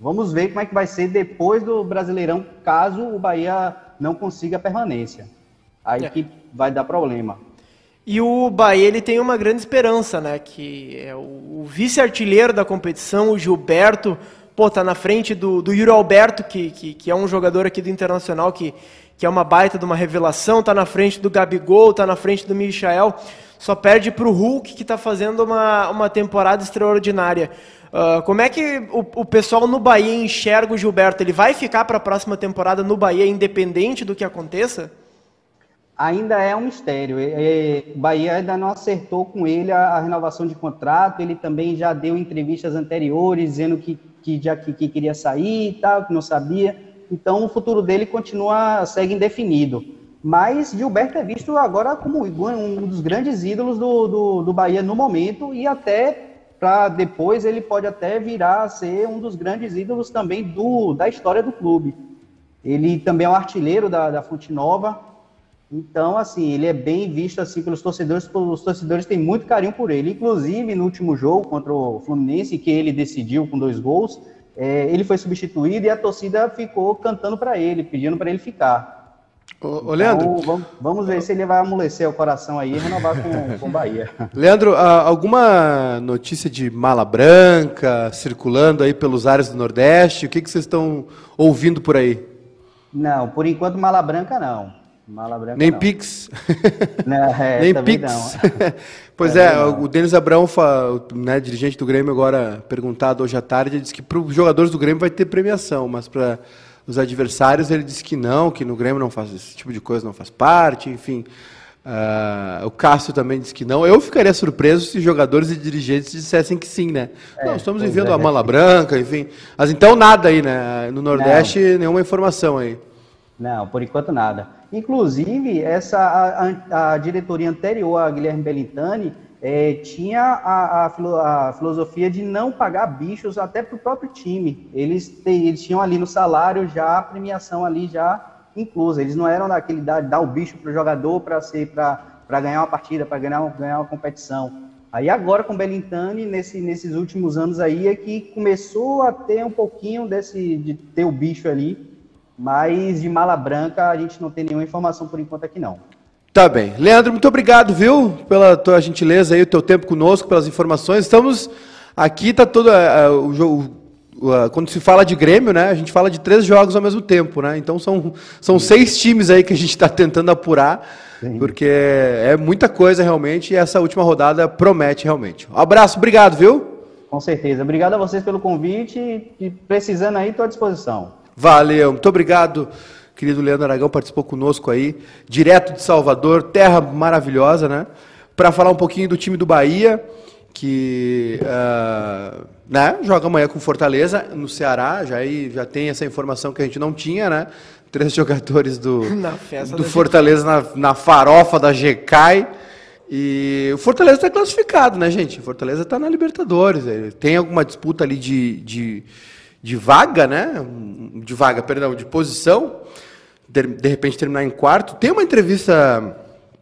Vamos ver como é que vai ser depois do Brasileirão, caso o Bahia não consiga a permanência. Aí é. que vai dar problema. E o Bahia, ele tem uma grande esperança, né? Que é o, o vice-artilheiro da competição, o Gilberto, pô, tá na frente do, do Yuri Alberto, que, que, que é um jogador aqui do Internacional, que, que é uma baita de uma revelação, tá na frente do Gabigol, tá na frente do Michael, só perde pro Hulk, que tá fazendo uma, uma temporada extraordinária. Uh, como é que o, o pessoal no Bahia enxerga o Gilberto? Ele vai ficar para a próxima temporada no Bahia, independente do que aconteça? Ainda é um mistério. O Bahia ainda não acertou com ele a, a renovação de contrato. Ele também já deu entrevistas anteriores dizendo que, que já que, que queria sair e tal, que não sabia. Então o futuro dele continua, segue indefinido. Mas Gilberto é visto agora como um dos grandes ídolos do, do, do Bahia no momento, e até para depois ele pode até virar a ser um dos grandes ídolos também do, da história do clube. Ele também é um artilheiro da, da Fonte Nova. Então, assim, ele é bem visto assim pelos torcedores, os torcedores têm muito carinho por ele. Inclusive, no último jogo contra o Fluminense, que ele decidiu com dois gols, é, ele foi substituído e a torcida ficou cantando para ele, pedindo para ele ficar. Ô, ô Leandro... Então, vamos, vamos ver se ele vai amolecer o coração aí e renovar com, com o Bahia. Leandro, alguma notícia de mala branca circulando aí pelos ares do Nordeste? O que, que vocês estão ouvindo por aí? Não, por enquanto mala branca não. Mala branca, nem não. Pix. Não, é, nem Pix. Não. Pois é, é o Denis Abrão, né, dirigente do Grêmio, agora perguntado hoje à tarde, ele disse que para os jogadores do Grêmio vai ter premiação, mas para os adversários ele disse que não, que no Grêmio não faz esse tipo de coisa, não faz parte, enfim. Uh, o Cássio também disse que não. Eu ficaria surpreso se jogadores e dirigentes dissessem que sim, né? É, não, estamos vivendo é, a mala é. branca, enfim. Mas então nada aí, né? No Nordeste, não. Nenhuma informação aí. Não, por enquanto nada. Inclusive, essa, a, a diretoria anterior a Guilherme Belintani é, tinha a, a, a filosofia de não pagar bichos até para o próprio time. Eles, te, eles tinham ali no salário já a premiação ali já inclusa. Eles não eram daquele dar, dar o bicho para o jogador para ser para ganhar uma partida, para ganhar, ganhar uma competição. Aí agora com o Belintani, nesse, nesses últimos anos aí, é que começou a ter um pouquinho desse, de ter o bicho ali. Mas de mala branca a gente não tem nenhuma informação por enquanto aqui não. Tá bem. Leandro, muito obrigado, viu? Pela tua gentileza aí, o teu tempo conosco, pelas informações. Estamos aqui, tá todo uh, o jogo. Uh, quando se fala de Grêmio, né? A gente fala de três jogos ao mesmo tempo, né? Então são, são seis times aí que a gente está tentando apurar, Sim. porque é muita coisa realmente e essa última rodada promete realmente. Um abraço, obrigado, viu? Com certeza. Obrigado a vocês pelo convite e precisando aí, estou à disposição. Valeu, muito obrigado, querido Leandro Aragão, participou conosco aí, direto de Salvador, terra maravilhosa, né? Para falar um pouquinho do time do Bahia, que uh, né, joga amanhã com Fortaleza, no Ceará, já, aí, já tem essa informação que a gente não tinha, né? Três jogadores do, do Fortaleza na, na farofa da G C A I. E o Fortaleza está classificado, né, gente? O Fortaleza está na Libertadores, tem alguma disputa ali de... de de vaga, né? De vaga, perdão, de posição, de, de repente terminar em quarto. Tem uma entrevista,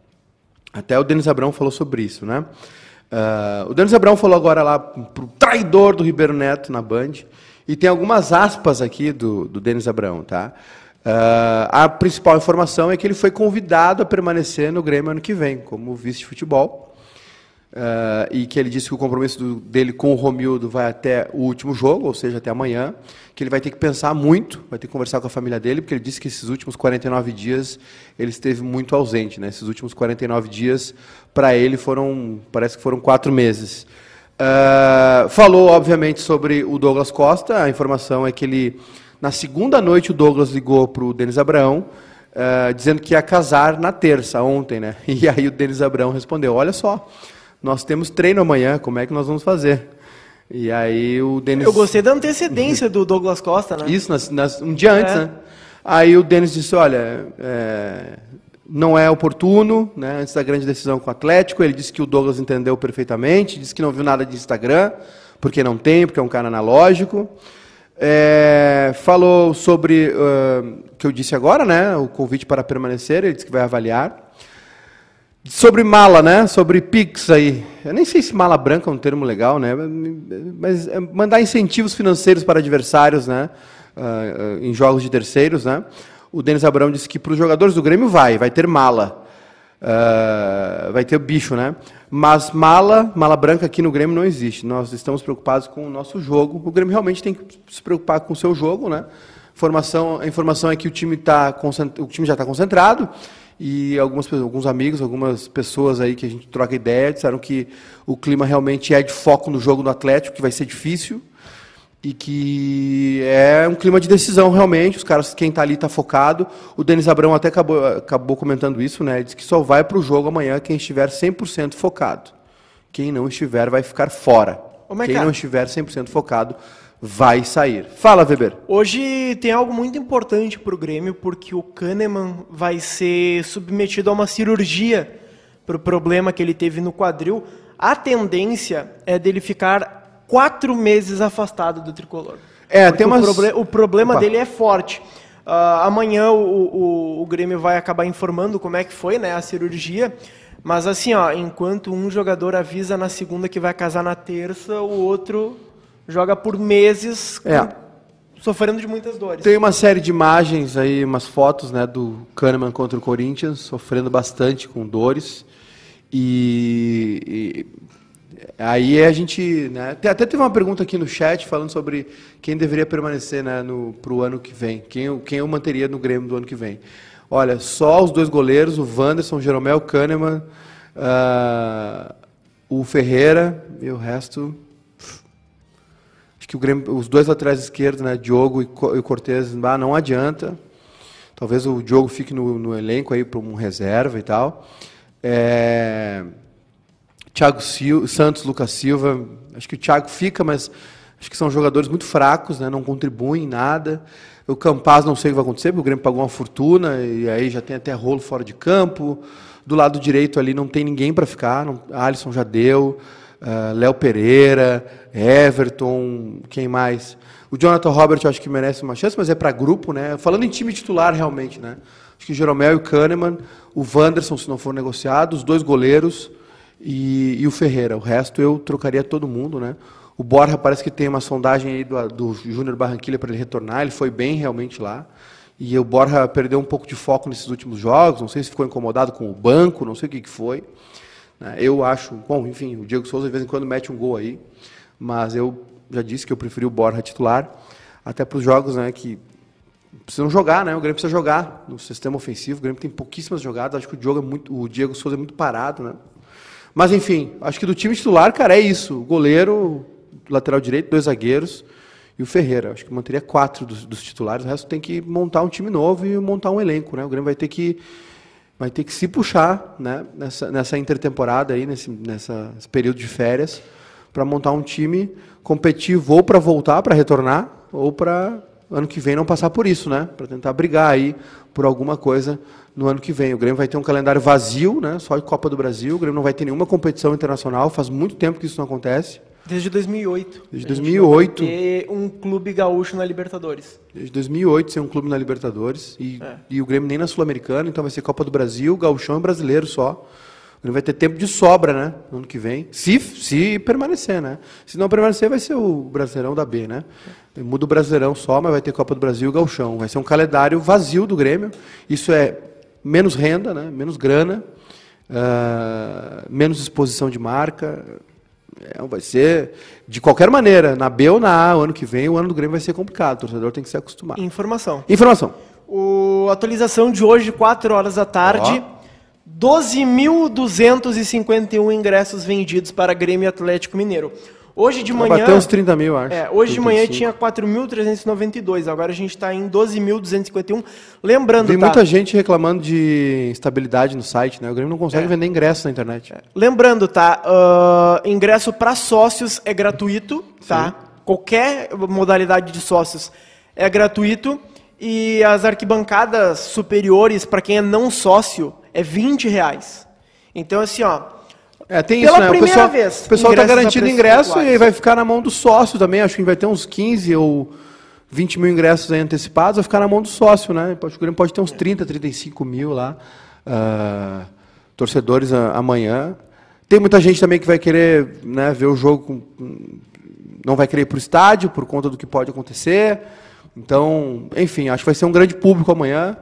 até o Denis Abrão falou sobre isso, né? Uh, o Denis Abrão falou agora lá pro traidor do Ribeiro Neto na Band, e tem algumas aspas aqui do, do Denis Abrão, tá? Uh, a principal informação é que ele foi convidado a permanecer no Grêmio ano que vem, como vice de futebol. Uh, e que ele disse que o compromisso do, dele com o Romildo vai até o último jogo, ou seja, até amanhã, que ele vai ter que pensar muito, vai ter que conversar com a família dele, porque ele disse que esses últimos quarenta e nove dias ele esteve muito ausente, né? Esses últimos quarenta e nove dias, para ele, foram, parece que foram quatro meses. Uh, falou, obviamente, sobre o Douglas Costa. A informação é que ele, na segunda noite, o Douglas ligou para o Denis Abrão, uh, dizendo que ia casar na terça, ontem, né? E aí o Denis Abrão respondeu, olha só, nós temos treino amanhã, como é que nós vamos fazer? E aí o Denis... Eu gostei da antecedência do Douglas Costa, né? Isso, nas, nas, um dia antes, é. né? Aí o Denis disse, olha, é, não é oportuno, né? Antes da grande decisão com o Atlético, ele disse que o Douglas entendeu perfeitamente, disse que não viu nada de Instagram, porque não tem, porque é um cara analógico. É, falou sobre o uh, que eu disse agora, né? O convite para permanecer, ele disse que vai avaliar. Sobre mala, né? Sobre Pix aí. Eu nem sei se mala branca é um termo legal, né? Mas é mandar incentivos financeiros para adversários, né? Uh, uh, em jogos de terceiros, né? O Denis Abrão disse que para os jogadores do Grêmio vai, vai ter mala. Uh, vai ter bicho, né? Mas mala, mala branca aqui no Grêmio não existe. Nós estamos preocupados com o nosso jogo. O Grêmio realmente tem que se preocupar com o seu jogo, né? Formação, a informação é que o time, tá, o time já está concentrado. E algumas, alguns amigos, algumas pessoas aí que a gente troca ideia, disseram que o clima realmente é de foco no jogo do Atlético, que vai ser difícil, e que é um clima de decisão realmente, os caras, quem está ali está focado. O Denis Abrão até acabou, acabou comentando isso, né? Ele disse que só vai para o jogo amanhã quem estiver cem por cento focado. Quem não estiver vai ficar fora. Ô, quem não estiver cem por cento focado vai sair. Fala, Weber. Hoje tem algo muito importante para o Grêmio, porque o Kahneman vai ser submetido a uma cirurgia para o problema que ele teve no quadril. A tendência é dele ficar quatro meses afastado do tricolor. É, tem umas... o, proble o problema Opa. dele é forte. Uh, amanhã o, o, o Grêmio vai acabar informando como é que foi, né, a cirurgia. Mas assim, ó, enquanto um jogador avisa na segunda que vai casar na terça, o outro joga por meses, é. sofrendo de muitas dores. Tem uma série de imagens aí, umas fotos, né, do Kahneman contra o Corinthians, sofrendo bastante com dores. E, e aí a gente, né, até teve uma pergunta aqui no chat falando sobre quem deveria permanecer, né, para o ano que vem, quem eu, quem eu manteria no Grêmio do ano que vem. Olha, só os dois goleiros, o Wanderson, o Jeromel, o Kahneman, uh, o Ferreira e o resto... Acho que o Grêmio, os dois laterais esquerdos, né, Diogo e o Cortez, ah, não adianta. Talvez o Diogo fique no, no elenco aí para um reserva e tal. É, Thiago Sil, Santos, Lucas Silva, acho que o Thiago fica, mas acho que são jogadores muito fracos, né, não contribuem em nada. O Campaz não sei o que vai acontecer, porque o Grêmio pagou uma fortuna e aí já tem até rolo fora de campo. Do lado direito ali não tem ninguém para ficar, não, Alisson já deu. Uh, Léo Pereira, Everton, quem mais? O Jonathan Robert eu acho que merece uma chance, mas é para grupo, né? Falando em time titular realmente, né? Acho que o Jeromel e o Kahneman, o Wanderson se não for negociado, os dois goleiros e, e o Ferreira. O resto eu trocaria todo mundo, né? O Borja parece que tem uma sondagem aí do, do Júnior Barranquilla para ele retornar, ele foi bem realmente lá. E o Borja perdeu um pouco de foco nesses últimos jogos, não sei se ficou incomodado com o banco, não sei o que, que foi. Eu acho, bom, enfim, o Diego Souza de vez em quando mete um gol aí, mas eu já disse que eu preferi o Borja titular, até para os jogos, né, que precisam jogar, né, o Grêmio precisa jogar no sistema ofensivo, o Grêmio tem pouquíssimas jogadas, acho que o, Diogo é muito, o Diego Souza é muito parado, né, mas enfim, acho que do time titular, cara, é isso, o goleiro, lateral direito, dois zagueiros e o Ferreira, acho que manteria quatro dos, dos titulares, o resto tem que montar um time novo e montar um elenco, né, o Grêmio vai ter que vai ter que se puxar, né, nessa, nessa intertemporada, aí, nesse, nessa, nesse período de férias, para montar um time competitivo, ou para voltar, para retornar, ou para ano que vem não passar por isso, né, para tentar brigar aí por alguma coisa no ano que vem. O Grêmio vai ter um calendário vazio, né, só de Copa do Brasil, o Grêmio não vai ter nenhuma competição internacional, faz muito tempo que isso não acontece. Desde dois mil e oito. Desde dois mil e oito. Ter um clube gaúcho na Libertadores. Desde dois mil e oito, ser um clube na Libertadores. E, é. e o Grêmio nem na Sul-Americana, então vai ser Copa do Brasil, Gauchão e Brasileiro só. O Grêmio vai ter tempo de sobra, né? No ano que vem. Se, se permanecer, né? Se não permanecer, vai ser o Brasileirão da B, né? Muda o Brasileirão só, mas vai ter Copa do Brasil e Gauchão. Vai ser um calendário vazio do Grêmio. Isso é menos renda, né? Menos grana, uh, menos exposição de marca. É, vai ser, de qualquer maneira, na B ou na A, o ano que vem, o ano do Grêmio vai ser complicado. O torcedor tem que se acostumar. Informação. Informação. O, atualização de hoje, quatro horas da tarde. Oh. doze mil duzentos e cinquenta e um ingressos vendidos para Grêmio e Atlético Mineiro. Hoje de manhã... Bateu uns trinta mil, acho. É, hoje de manhã tinha quatro mil trezentos e noventa e dois. Agora a gente está em doze mil duzentos e cinquenta e um. Lembrando, Tem tá? muita gente reclamando de instabilidade no site, né? O Grêmio não consegue é. vender ingressos na internet. É. Lembrando, tá? Uh, ingresso para sócios é gratuito, tá? Sim. Qualquer modalidade de sócios é gratuito. E as arquibancadas superiores, para quem é não sócio, é vinte reais. Então, assim, ó... É, tem Pela isso, né? primeira o pessoal, vez. O pessoal está garantindo ingresso e aí vai ficar na mão do sócio também. Acho que vai ter uns quinze ou vinte mil ingressos aí antecipados, vai ficar na mão do sócio, né? O Grêmio pode ter uns trinta, trinta e cinco mil lá. Uh, torcedores a, amanhã. Tem muita gente também que vai querer, né, ver o jogo, com, não vai querer ir para o estádio por conta do que pode acontecer. Então, enfim, acho que vai ser um grande público amanhã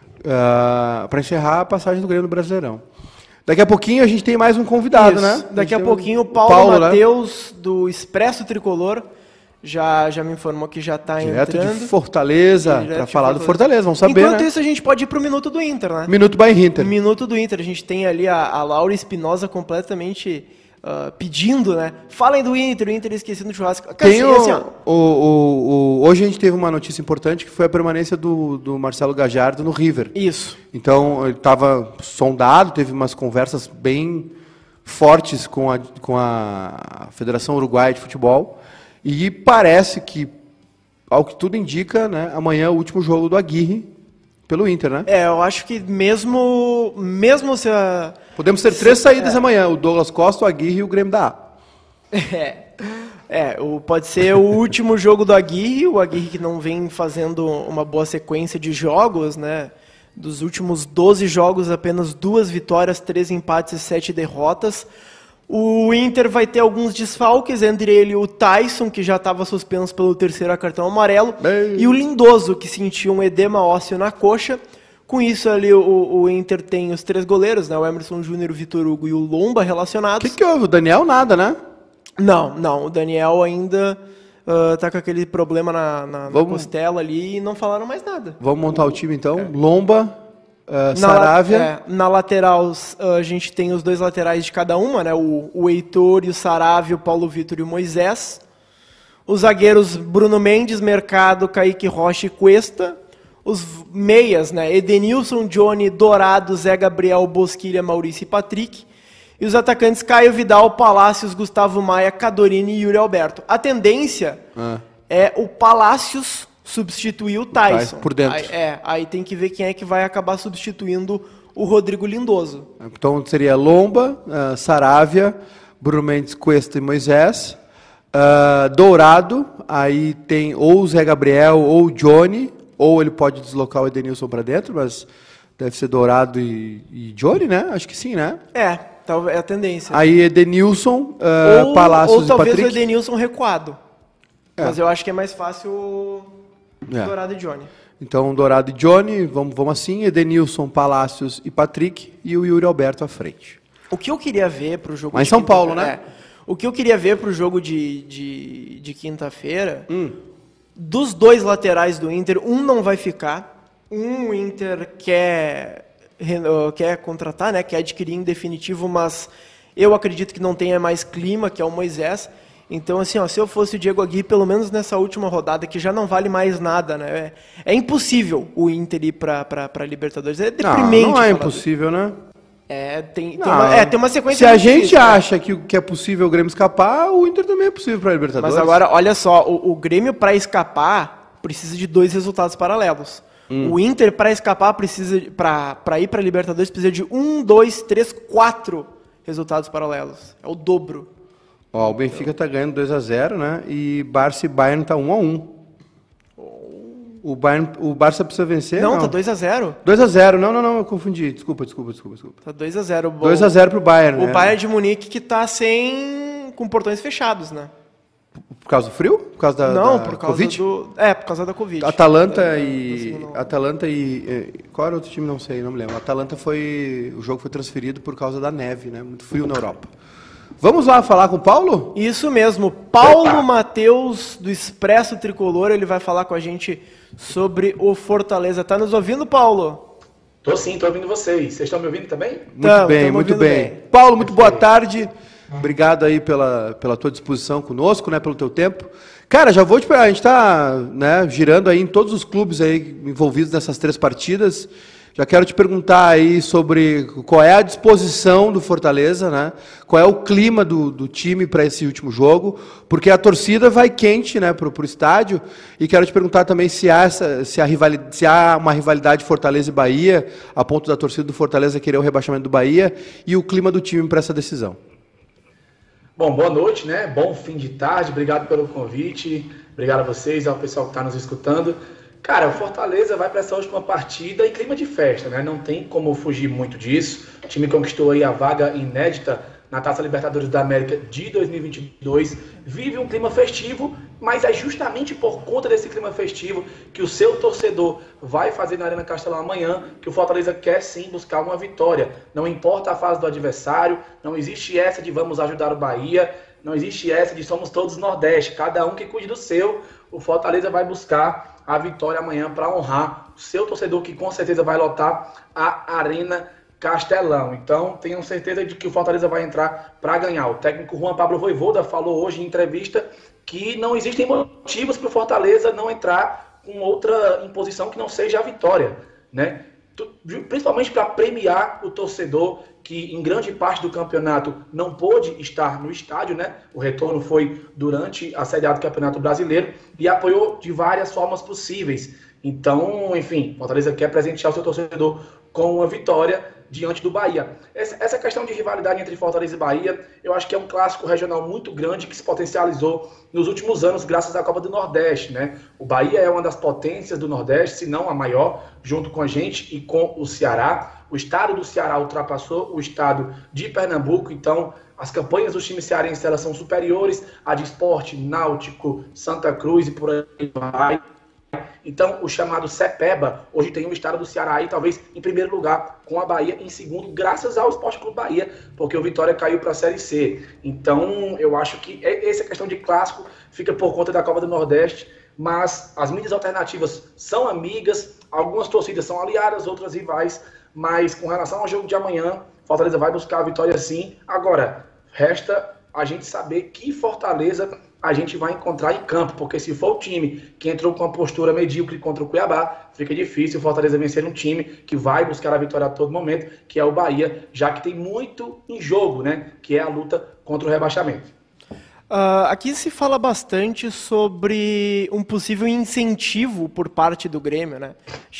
uh, para encerrar a passagem do Grêmio no Brasileirão. Daqui a pouquinho a gente tem mais um convidado, Isso. né? Daqui a, a um, pouquinho o Paulo, Paulo Matheus, né? do Expresso Tricolor, já, já me informou que já está entrando. Direto de Fortaleza, para falar Fortaleza. do Fortaleza, vamos saber, Enquanto né? isso, a gente pode ir para o Minuto do Inter, né? Minuto by Inter. Minuto do Inter. A gente tem ali a, a Laura Espinosa completamente uh, pedindo, né? Falem do Inter, o Inter esquecido no churrasco. Tem assim, o, assim, ó. O, o, o, hoje a gente teve uma notícia importante que foi a permanência do, do Marcelo Gajardo no River. Isso. Então, ele estava sondado, teve umas conversas bem fortes com a, com a Federação Uruguaia de Futebol. E parece que, ao que tudo indica, né, amanhã é o último jogo do Aguirre pelo Inter, né? É, eu acho que mesmo, mesmo se a... Podemos ter se, três saídas é. amanhã, o Douglas Costa, o Aguirre e o Grêmio da A. É, é o, pode ser o último jogo do Aguirre, o Aguirre que não vem fazendo uma boa sequência de jogos, né? Dos últimos doze jogos, apenas duas vitórias, três empates e sete derrotas. O Inter vai ter alguns desfalques, entre ele o Tyson, que já estava suspenso pelo terceiro cartão amarelo, Bem... e o Lindoso, que sentiu um edema ósseo na coxa. Com isso ali o, o Inter tem os três goleiros, né? O Emerson Júnior, o Vitor Hugo e o Lomba relacionados. O que, que houve? O Daniel nada, né? Não, não. O Daniel ainda uh, tá com aquele problema na, na, Vamos... na costela ali e não falaram mais nada. Vamos montar o time então? É. Lomba... Uh, na, Saravia. É, na lateral, uh, a gente tem os dois laterais de cada uma, né? O, o Heitor e o Saravia, o Paulo Vitor e o Moisés. Os zagueiros Bruno Mendes, Mercado, Kaique Rocha e Cuesta. Os meias, né? Edenilson, Johnny, Dourado, Zé Gabriel, Bosquilha, Maurício e Patrick. E os atacantes Caio Vidal, Palácios, Gustavo Maia, Cadorini e Yuri Alberto. A tendência ah. é o Palácios substituir o Tyson. Por dentro. Aí, é, aí tem que ver quem é que vai acabar substituindo o Rodrigo Lindoso. Então seria Lomba, uh, Saravia, Bruno Mendes, Cuesta e Moisés. Uh, Dourado, aí tem ou o Zé Gabriel ou o Johnny, ou ele pode deslocar o Edenilson para dentro, mas deve ser Dourado e, e Johnny, né? Acho que sim, né? É, é a tendência. Aí Edenilson, uh, ou, Palácios ou talvez e Patrick. o Edenilson recuado. É. Mas eu acho que é mais fácil é. Dourado e Johnny. Então, Dourado e Johnny, vamos, vamos assim, Edenilson, Palácios e Patrick, e o Yuri Alberto à frente. O que eu queria ver para o jogo Mas de em São Paulo, né? É, o que eu queria ver para o jogo de, de, de quinta-feira, hum. dos dois laterais do Inter, um não vai ficar, um o Inter quer, quer contratar, né? Quer adquirir em definitivo, mas eu acredito que não tenha mais clima, que é o Moisés. Então, assim, ó, se eu fosse o Diego Aguirre, pelo menos nessa última rodada, que já não vale mais nada, né? É, é impossível o Inter ir para a Libertadores. É deprimente. Não, não é impossível, né? É tem, tem, uma, é, tem uma sequência. Se a gente difícil, acha que, que é possível o Grêmio escapar, o Inter também é possível para a Libertadores. Mas agora, olha só, o, o Grêmio, para escapar, precisa de dois resultados paralelos. Hum. O Inter, para escapar, precisa para ir para a Libertadores, precisa de um, dois, três, quatro resultados paralelos. É o dobro. Ó, o Benfica está ganhando dois a zero, né? E Barça e Bayern tá um a um. O, Bayern, o Barça precisa vencer? Não, não. tá dois a zero. dois a zero. Não, não, não, eu confundi. Desculpa, desculpa, desculpa, desculpa. Tá dois a zero. dois a zero pro Bayern, O né? Bayern de Munique que tá sem com portões fechados, né? Por causa do frio? Por causa da Não, da por causa Covid? do É, por causa da Covid. Atalanta da, e da, da Atalanta e qual era outro time? Não sei, não me lembro. Atalanta foi o jogo foi transferido por causa da neve, né? Muito frio na Europa. Vamos lá falar com o Paulo? Isso mesmo, Paulo Matheus do Expresso Tricolor, ele vai falar com a gente sobre o Fortaleza. Tá nos ouvindo, Paulo? Tô sim, tô ouvindo vocês. Vocês estão me ouvindo também? Muito Tamo, bem, tamo muito bem. bem. Paulo, muito boa tarde. Obrigado aí pela, pela tua disposição conosco, né, pelo teu tempo. Cara, já vou te pegar, a gente tá, né, girando aí em todos os clubes aí envolvidos nessas três partidas. Já quero te perguntar aí sobre qual é a disposição do Fortaleza, né? Qual é o clima do, do time para esse último jogo, porque a torcida vai quente, né, para o estádio, e quero te perguntar também se há, essa, se, há rivalidade, se há uma rivalidade Fortaleza e Bahia, a ponto da torcida do Fortaleza querer o rebaixamento do Bahia, e o clima do time para essa decisão. Bom, boa noite, né? Bom fim de tarde, obrigado pelo convite, obrigado a vocês, ao pessoal que está nos escutando. Cara, o Fortaleza vai para essa última partida em clima de festa, né? Não tem como fugir muito disso. O time conquistou aí a vaga inédita na Taça Libertadores da América de dois mil e vinte e dois, vive um clima festivo, mas é justamente por conta desse clima festivo que o seu torcedor vai fazer na Arena Castelão amanhã, que o Fortaleza quer sim buscar uma vitória. Não importa a fase do adversário, não existe essa de vamos ajudar o Bahia, não existe essa de somos todos Nordeste, cada um que cuide do seu. O Fortaleza vai buscar a vitória amanhã para honrar o seu torcedor, que com certeza vai lotar a Arena Castelão. Então, tenham certeza de que o Fortaleza vai entrar para ganhar. O técnico Juan Pablo Vojvoda falou hoje em entrevista que não existem motivos para o Fortaleza não entrar com outra imposição que não seja a vitória, né? Principalmente para premiar o torcedor que em grande parte do campeonato não pôde estar no estádio, né? O retorno foi durante a Série A do Campeonato Brasileiro e apoiou de várias formas possíveis. Então, enfim, Fortaleza quer presentear o seu torcedor com uma vitória diante do Bahia. Essa questão de rivalidade entre Fortaleza e Bahia, eu acho que é um clássico regional muito grande que se potencializou nos últimos anos graças à Copa do Nordeste, né? O Bahia é uma das potências do Nordeste, se não a maior, junto com a gente e com o Ceará. O estado do Ceará ultrapassou o estado de Pernambuco, então as campanhas dos times cearenses elas são superiores à de Sport, Náutico, Santa Cruz e por aí vai. Então, o chamado CEPEBA, hoje tem o estado do Ceará aí, talvez em primeiro lugar, com a Bahia em segundo, graças ao Sport Clube Bahia, porque o Vitória caiu para a Série C. Então, eu acho que essa questão de clássico fica por conta da Copa do Nordeste, mas as mídias alternativas são amigas, algumas torcidas são aliadas, outras rivais, mas com relação ao jogo de amanhã, Fortaleza vai buscar a vitória sim. Agora, resta a gente saber que Fortaleza a gente vai encontrar em campo, porque se for o time que entrou com uma postura medíocre contra o Cuiabá, fica difícil o Fortaleza vencer um time que vai buscar a vitória a todo momento, que é o Bahia, já que tem muito em jogo, né? Que é a luta contra o rebaixamento. Uh, aqui se fala bastante sobre um possível incentivo por parte do Grêmio, né?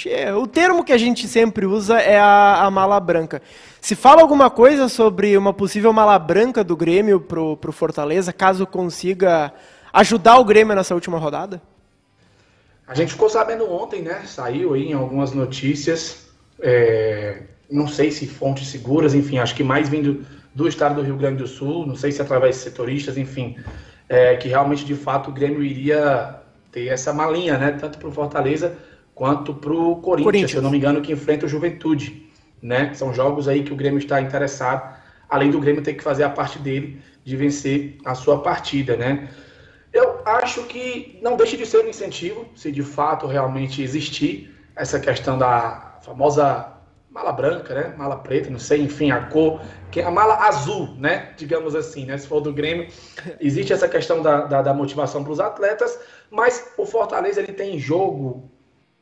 O termo que a gente sempre usa é a, a mala branca. Se fala alguma coisa sobre uma possível mala branca do Grêmio pro, pro Fortaleza, caso consiga ajudar o Grêmio nessa última rodada? A gente ficou sabendo ontem, né? Saiu aí em algumas notícias, é, não sei se fontes seguras, enfim, acho que mais vindo do estado do Rio Grande do Sul, não sei se através de setoristas, enfim, é, que realmente, de fato, o Grêmio iria ter essa malinha, né? Tanto pro Fortaleza quanto pro Corinthians, Corinthians, se eu não me engano, que enfrenta o Juventude. Né? São jogos aí que o Grêmio está interessado, além do Grêmio ter que fazer a parte dele de vencer a sua partida, né? Eu acho que não deixa de ser um incentivo, se de fato realmente existir essa questão da famosa mala branca, né? Mala preta, não sei, enfim, a cor, que é a mala azul, né? Digamos assim, né? Se for do Grêmio, existe essa questão da, da, da motivação para os atletas, mas o Fortaleza ele tem jogo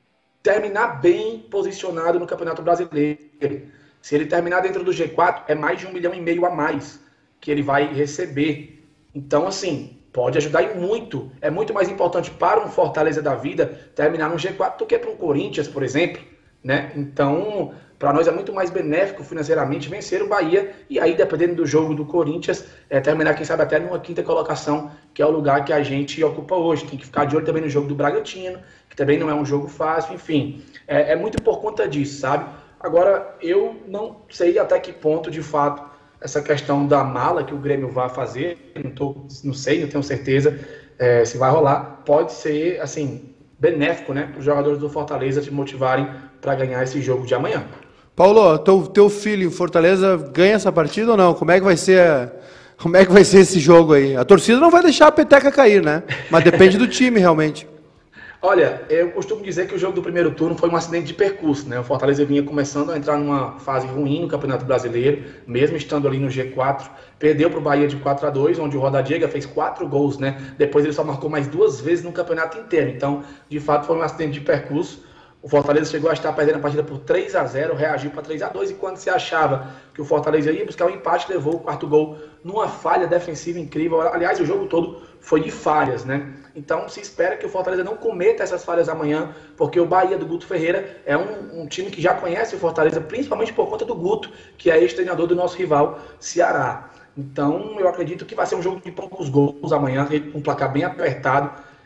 terminar bem posicionado no Campeonato Brasileiro. Se ele terminar dentro do G quatro, é mais de um milhão e meio a mais que ele vai receber. Então, assim, pode ajudar e muito. É muito mais importante para um Fortaleza da vida terminar no G quatro do que para um Corinthians, por exemplo, né? Então, para nós é muito mais benéfico financeiramente vencer o Bahia e aí, dependendo do jogo do Corinthians, é, terminar, quem sabe, até numa quinta colocação, que é o lugar que a gente ocupa hoje. Tem que ficar de olho também no jogo do Bragantino, que também não é um jogo fácil, enfim. É, é muito por conta disso, sabe? Agora, eu não sei até que ponto, de fato, essa questão da mala que o Grêmio vai fazer, não, tô, não sei, não tenho certeza é, se vai rolar, pode ser, assim, benéfico, né, para os jogadores do Fortaleza se motivarem para ganhar esse jogo de amanhã. Paulo, teu, teu filho, Fortaleza, ganha essa partida ou não? Como é que vai ser, como é que vai ser esse jogo aí? A torcida não vai deixar a peteca cair, né? Mas depende do time, realmente. Olha, eu costumo dizer que o jogo do primeiro turno foi um acidente de percurso, né? O Fortaleza vinha começando a entrar numa fase ruim no Campeonato Brasileiro, mesmo estando ali no G quatro, perdeu para o Bahia de quatro a dois, onde o Rodadiega fez quatro gols, né? Depois ele só marcou mais duas vezes no campeonato inteiro, então, de fato, foi um acidente de percurso. O Fortaleza chegou a estar perdendo a partida por três a zero, reagiu para três a dois, e quando se achava que o Fortaleza ia buscar o empate, levou o quarto gol numa falha defensiva incrível. Aliás, o jogo todo foi de falhas, né? Então se espera que o Fortaleza não cometa essas falhas amanhã, porque o Bahia do Guto Ferreira é um, um time que já conhece o Fortaleza, principalmente por conta do Guto, que é ex-treinador do nosso rival Ceará. Então eu acredito que vai ser um jogo de poucos gols amanhã, um placar bem apertado.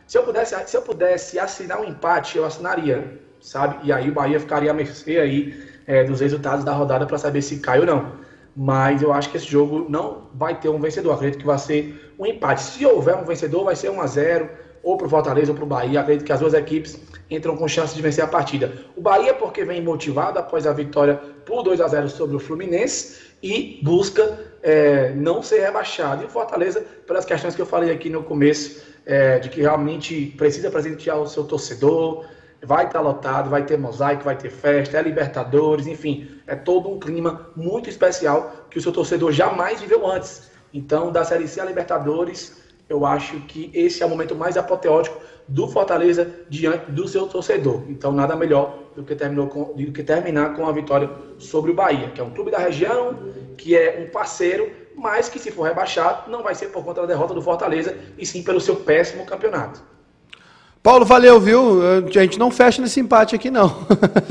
Se eu pudesse, se eu pudesse assinar um empate, eu assinaria, sabe? E aí o Bahia ficaria à mercê aí, é, dos resultados da rodada para saber se cai ou não. Mas eu acho que esse jogo não vai ter um vencedor. Acredito que vai ser um empate. Se houver um vencedor, vai ser um a zero, ou para o Fortaleza ou para o Bahia. Acredito que as duas equipes entram com chance de vencer a partida. O Bahia porque vem motivado após a vitória por dois a zero sobre o Fluminense e busca é, não ser rebaixado. E o Fortaleza, pelas questões que eu falei aqui no começo, é, de que realmente precisa presentear o seu torcedor, vai estar lotado, vai ter mosaico, vai ter festa, é Libertadores, enfim, é todo um clima muito especial que o seu torcedor jamais viveu antes. Então, da Série C a Libertadores, eu acho que esse é o momento mais apoteótico do Fortaleza diante do seu torcedor. Então, nada melhor do que, terminou com, do que terminar com a vitória sobre o Bahia, que é um clube da região, que é um parceiro, mas que se for rebaixado, não vai ser por conta da derrota do Fortaleza, e sim pelo seu péssimo campeonato. Paulo, valeu, viu? A gente não fecha nesse empate aqui, não.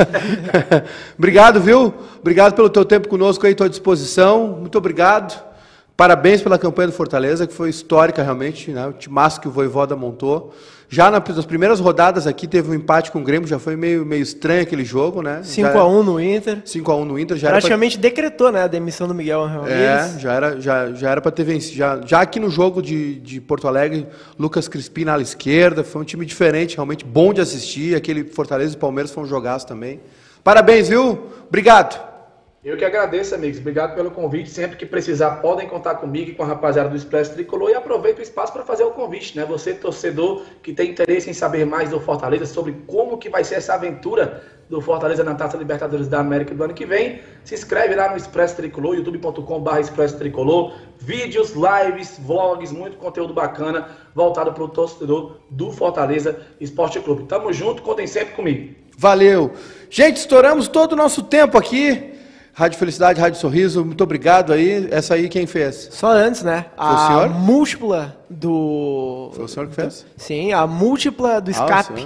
Obrigado, viu? Obrigado pelo teu tempo conosco aí, tua disposição. Muito obrigado. Parabéns pela campanha do Fortaleza, que foi histórica realmente, né? O timaço que o Vojvoda montou. Já nas primeiras rodadas aqui teve um empate com o Grêmio, já foi meio, meio estranho aquele jogo, né? cinco a um no Inter. cinco a um no Inter. Já praticamente era pra... decretou, né, a demissão do Miguel Ramírez. É, já era, já, já era para ter vencido. Já, já aqui no jogo de, de Porto Alegre, Lucas Crispim na ala esquerda, foi um time diferente, realmente bom de assistir. Aquele Fortaleza e Palmeiras foi um jogaço também. Parabéns, viu? Obrigado. Eu que agradeço, amigos. Obrigado pelo convite. Sempre que precisar, podem contar comigo e com a rapaziada do Expresso Tricolor. E aproveito o espaço para fazer o convite, né? Você, torcedor, que tem interesse em saber mais do Fortaleza, sobre como que vai ser essa aventura do Fortaleza na Taça Libertadores da América do ano que vem, se inscreve lá no Expresso Tricolor, youtube ponto com barra Expresso Tricolor. Vídeos, lives, vlogs, muito conteúdo bacana voltado para o torcedor do Fortaleza Esporte Clube. Tamo junto, contem sempre comigo. Valeu. Gente, estouramos todo o nosso tempo aqui. Rádio Felicidade, Rádio Sorriso, muito obrigado aí. Essa aí quem fez? Só antes, né? Foi a o senhor? múltipla do... Foi o senhor que fez? Sim, a múltipla do escape.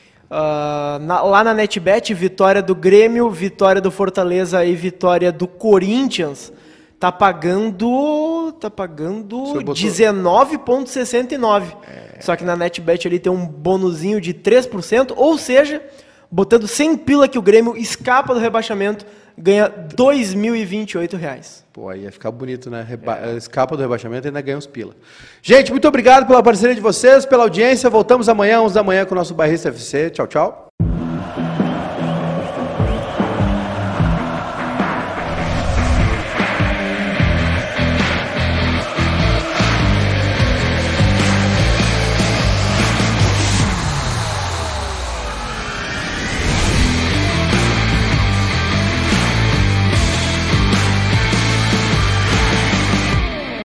Ah, uh, na, lá na NetBet, vitória do Grêmio, vitória do Fortaleza e vitória do Corinthians. Tá pagando... Tá pagando dezenove vírgula sessenta e nove. É. Só que na NetBet ali tem um bonuzinho de três por cento, ou seja, botando cem pila que o Grêmio escapa do rebaixamento, ganha dois mil e vinte e oito reais. Pô, aí ia ficar bonito, né? Reba... É. Escapa do rebaixamento e ainda ganha uns pila. Gente, muito obrigado pela parceria de vocês, pela audiência. Voltamos amanhã, onze da manhã, com o nosso Bairrista F C. Tchau, tchau.